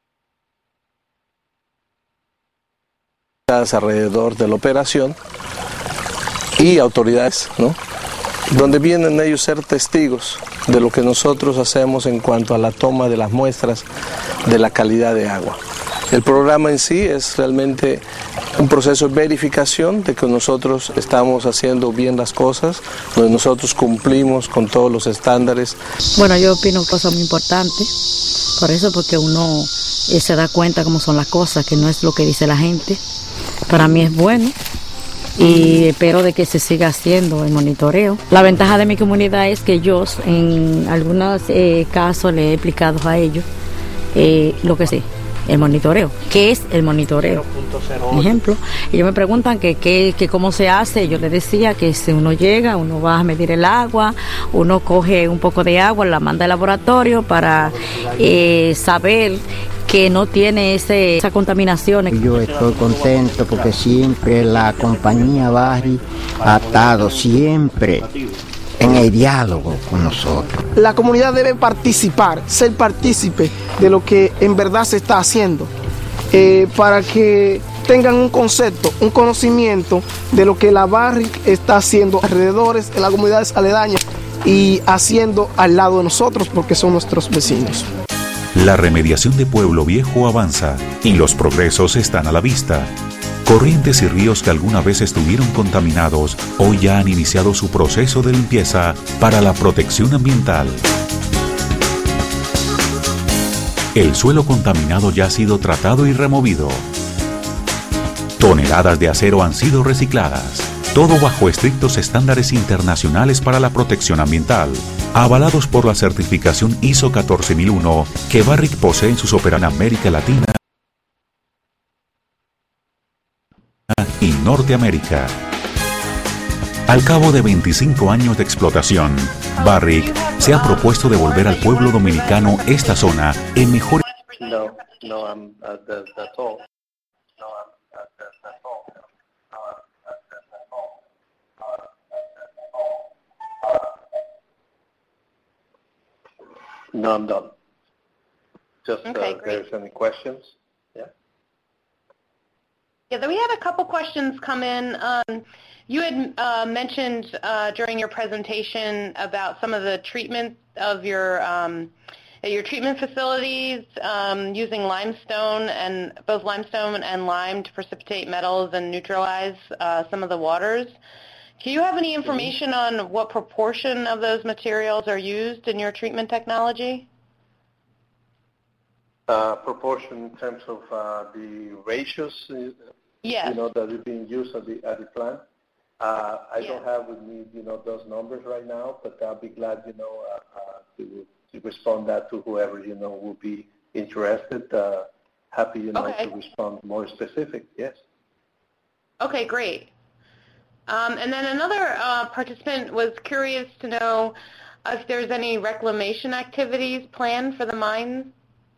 alrededor de la operación y autoridades, ¿no?, donde vienen ellos a ser testigos de lo que nosotros hacemos en cuanto a la toma de las muestras de la calidad de agua. El programa en sí es realmente un proceso de verificación de que nosotros estamos haciendo bien las cosas, donde nosotros cumplimos con todos los estándares. Bueno, yo opino cosas muy importantes, por eso, porque uno se da cuenta cómo son las cosas, que no es lo que dice la gente. Para mí es bueno y espero de que se siga haciendo el monitoreo. La ventaja de mi comunidad es que yo en algunos casos le he explicado a ellos lo que sé, el monitoreo. ¿Qué es el monitoreo? Por ejemplo, ellos me preguntan que cómo se hace. Yo les decía que si uno llega, uno va a medir el agua, uno coge un poco de agua, la manda al laboratorio para saber que no tiene esa contaminación. Yo estoy contento porque siempre la compañía Barrick ha estado siempre en el diálogo con nosotros. La comunidad debe participar, ser partícipe de lo que en verdad se está haciendo, para que tengan un concepto, un conocimiento de lo que la Barrick está haciendo alrededores, en las comunidades aledañas y haciendo al lado de nosotros, porque son nuestros vecinos. La remediación de Pueblo Viejo avanza y los progresos están a la vista. Corrientes y ríos que alguna vez estuvieron contaminados hoy ya han iniciado su proceso de limpieza para la protección ambiental. El suelo contaminado ya ha sido tratado y removido. Toneladas de acero han sido recicladas. Todo bajo estrictos estándares internacionales para la protección ambiental, avalados por la certificación ISO 14001 que Barrick posee en sus operaciones en América Latina y Norteamérica. Al cabo de 25 años de explotación, Barrick se ha propuesto devolver al pueblo dominicano esta zona en mejor. No, I'm done. Just Okay, if great. there's any questions. Yeah, we had a couple questions come in. You had mentioned during your presentation about some of the treatment of your treatment facilities using limestone and both limestone and lime to precipitate metals and neutralize some of the waters. Do you have any information on what proportion of those materials are used in your treatment technology? Proportion in terms of the ratios, Yes. that is being used at the plant. I don't have with me, those numbers right now, but I'll be glad, to respond that to whoever, will be interested. Happy, Okay. to respond more specific. Yes. Okay, great. And then another participant was curious to know if there's any reclamation activities planned for the mine.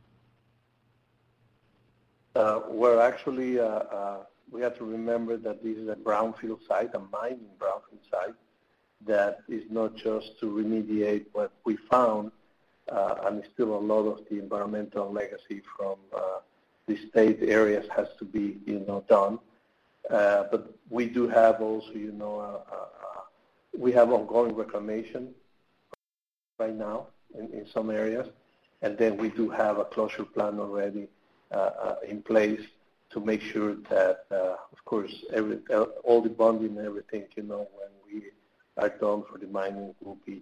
Well, actually, we have to remember that this is a brownfield site, a mining brownfield site, that is not just to remediate what we found, and still a lot of the environmental legacy from the state areas has to be, done. But we do have also, we have ongoing reclamation right now in some areas, and then we do have a closure plan already in place to make sure that, of course, all the bonding and everything, when we are done for the mining will be,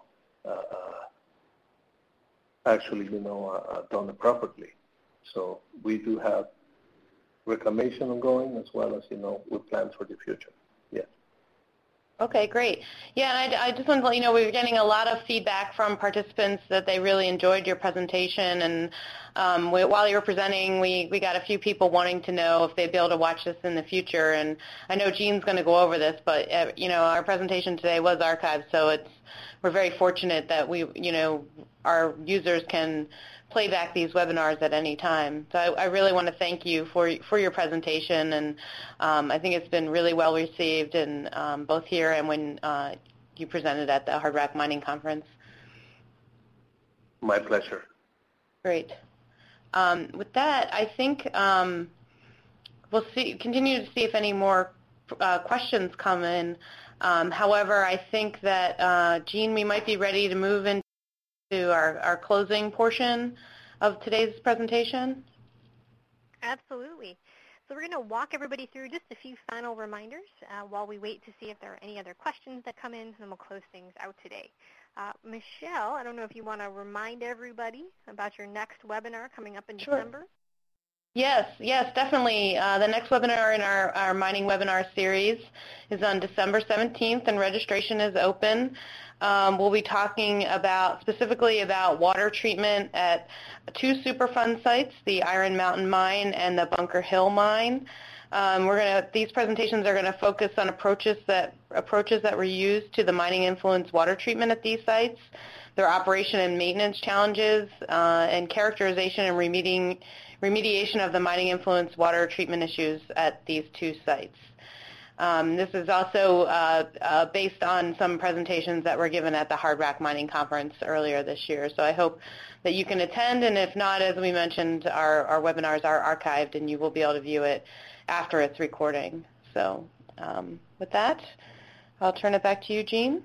actually, done appropriately. So we do have reclamation ongoing as well as, with plans for the future. Yes. Okay, great. Yeah, and I just wanted to let you know we were getting a lot of feedback from participants that they really enjoyed your presentation. And while you were presenting, we got a few people wanting to know if they'd be able to watch this in the future. And I know Jean's going to go over this, but, our presentation today was archived, so we're very fortunate that our users can play back these webinars at any time. So I really want to thank you for your presentation, and I think it's been really well received, and both here and when you presented at the Hard Rock Mining Conference. My pleasure. Great. With that, I think we'll continue to see if any more questions come in. However, I think that, Jean, we might be ready to move into our closing portion of today's presentation. Absolutely. So we're going to walk everybody through just a few final reminders while we wait to see if there are any other questions that come in, and then we'll close things out today. Michelle, I don't know if you want to remind everybody about your next webinar coming up in December. Yes, definitely. The next webinar in our mining webinar series is on December 17th, and registration is open. We'll be talking specifically about water treatment at two Superfund sites, the Iron Mountain Mine and the Bunker Hill Mine. These presentations are going to focus on approaches that were used to the mining influence water treatment at these sites, their operation and maintenance challenges, and characterization and remediation of the mining influence water treatment issues at these two sites. This is also based on some presentations that were given at the Hard Rock Mining Conference earlier this year. So I hope that you can attend, and if not, as we mentioned, our webinars are archived and you will be able to view it after its recording. So with that, I'll turn it back to you, Jean.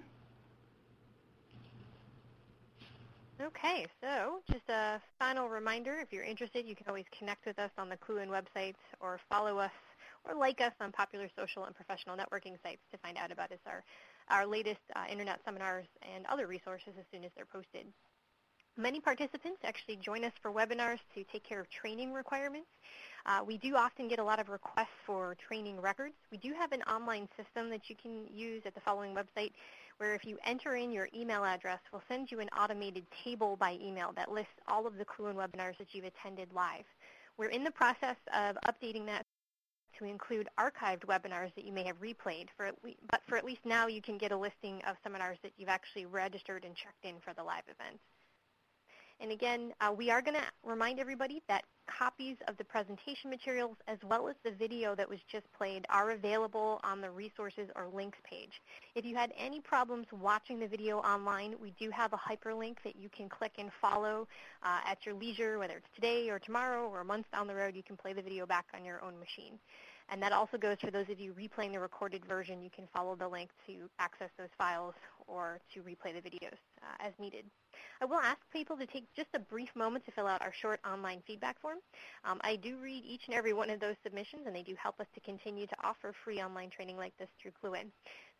Okay, so just a final reminder, if you're interested, you can always connect with us on the Cluin website or follow us or like us on popular social and professional networking sites to find out about our latest internet seminars and other resources as soon as they're posted. Many participants actually join us for webinars to take care of training requirements. We do often get a lot of requests for training records. We do have an online system that you can use at the following website, where if you enter in your email address, we'll send you an automated table by email that lists all of the Cluin webinars that you've attended live. We're in the process of updating that to include archived webinars that you may have replayed, but for at least now you can get a listing of seminars that you've actually registered and checked in for the live event. And again, we are going to remind everybody that copies of the presentation materials as well as the video that was just played are available on the resources or links page. If you had any problems watching the video online, we do have a hyperlink that you can click and follow at your leisure, whether it's today or tomorrow or a month down the road. You can play the video back on your own machine. And that also goes for those of you replaying the recorded version. You can follow the link to access those files or to replay the videos as needed. I will ask people to take just a brief moment to fill out our short online feedback form. I do read each and every one of those submissions, and they do help us to continue to offer free online training like this through Cluin.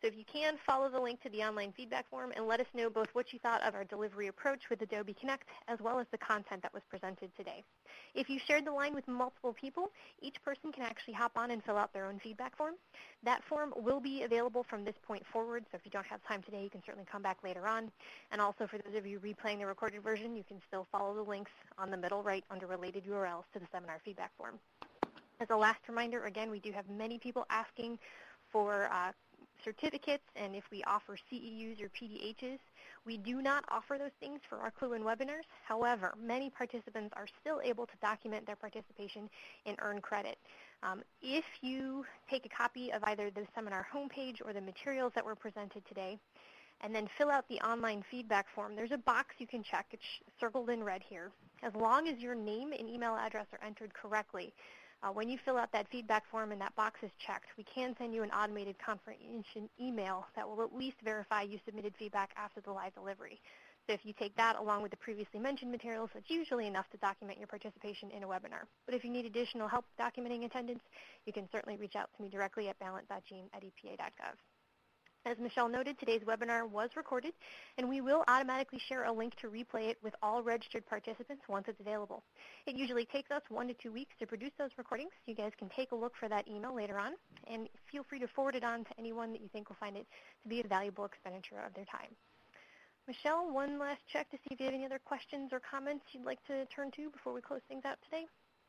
So if you can, follow the link to the online feedback form and let us know both what you thought of our delivery approach with Adobe Connect as well as the content that was presented today. If you shared the line with multiple people, each person can actually hop on and fill out their own feedback form. That form will be available from this point forward, so if you don't have time today, you can certainly come back later on. And also for those of you replaying the recorded version, you can still follow the links on the middle right under related URLs to the seminar feedback form. As a last reminder, again, we do have many people asking for certificates, and if we offer CEUs or PDHs. We do not offer those things for our CLUEN webinars. However, many participants are still able to document their participation and earn credit. If you take a copy of either the seminar homepage or the materials that were presented today, and then fill out the online feedback form, there's a box you can check. It's circled in red here. As long as your name and email address are entered correctly, when you fill out that feedback form and that box is checked, we can send you an automated confirmation email that will at least verify you submitted feedback after the live delivery. So if you take that along with the previously mentioned materials, that's usually enough to document your participation in a webinar. But if you need additional help documenting attendance, you can certainly reach out to me directly at balint.jean@epa.gov. As Michelle noted, today's webinar was recorded, and we will automatically share a link to replay it with all registered participants once it's available. It usually takes us 1 to 2 weeks to produce those recordings. You guys can take a look for that email later on, and feel free to forward it on to anyone that you think will find it to be a valuable expenditure of their time. Michelle, one last check to see if you have any other questions or comments you'd like to turn to before we close things out today.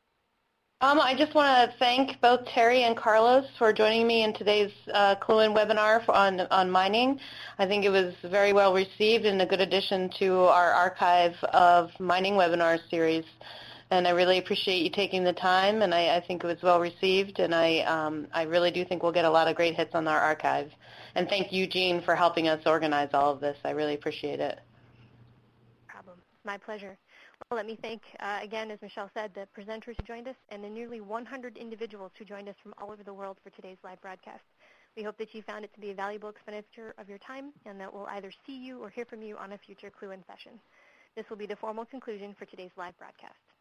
I just want to thank both Terry and Carlos for joining me in today's CLUEN webinar on mining. I think it was very well received and a good addition to our archive of mining webinar series. And I really appreciate you taking the time, and I think it was well received, and I really do think we'll get a lot of great hits on our archive. And thank you, Jean, for helping us organize all of this. I really appreciate it. No problem. It's my pleasure. Well, let me thank, again, as Michelle said, the presenters who joined us and the nearly 100 individuals who joined us from all over the world for today's live broadcast. We hope that you found it to be a valuable expenditure of your time and that we'll either see you or hear from you on a future CLUEN session. This will be the formal conclusion for today's live broadcast.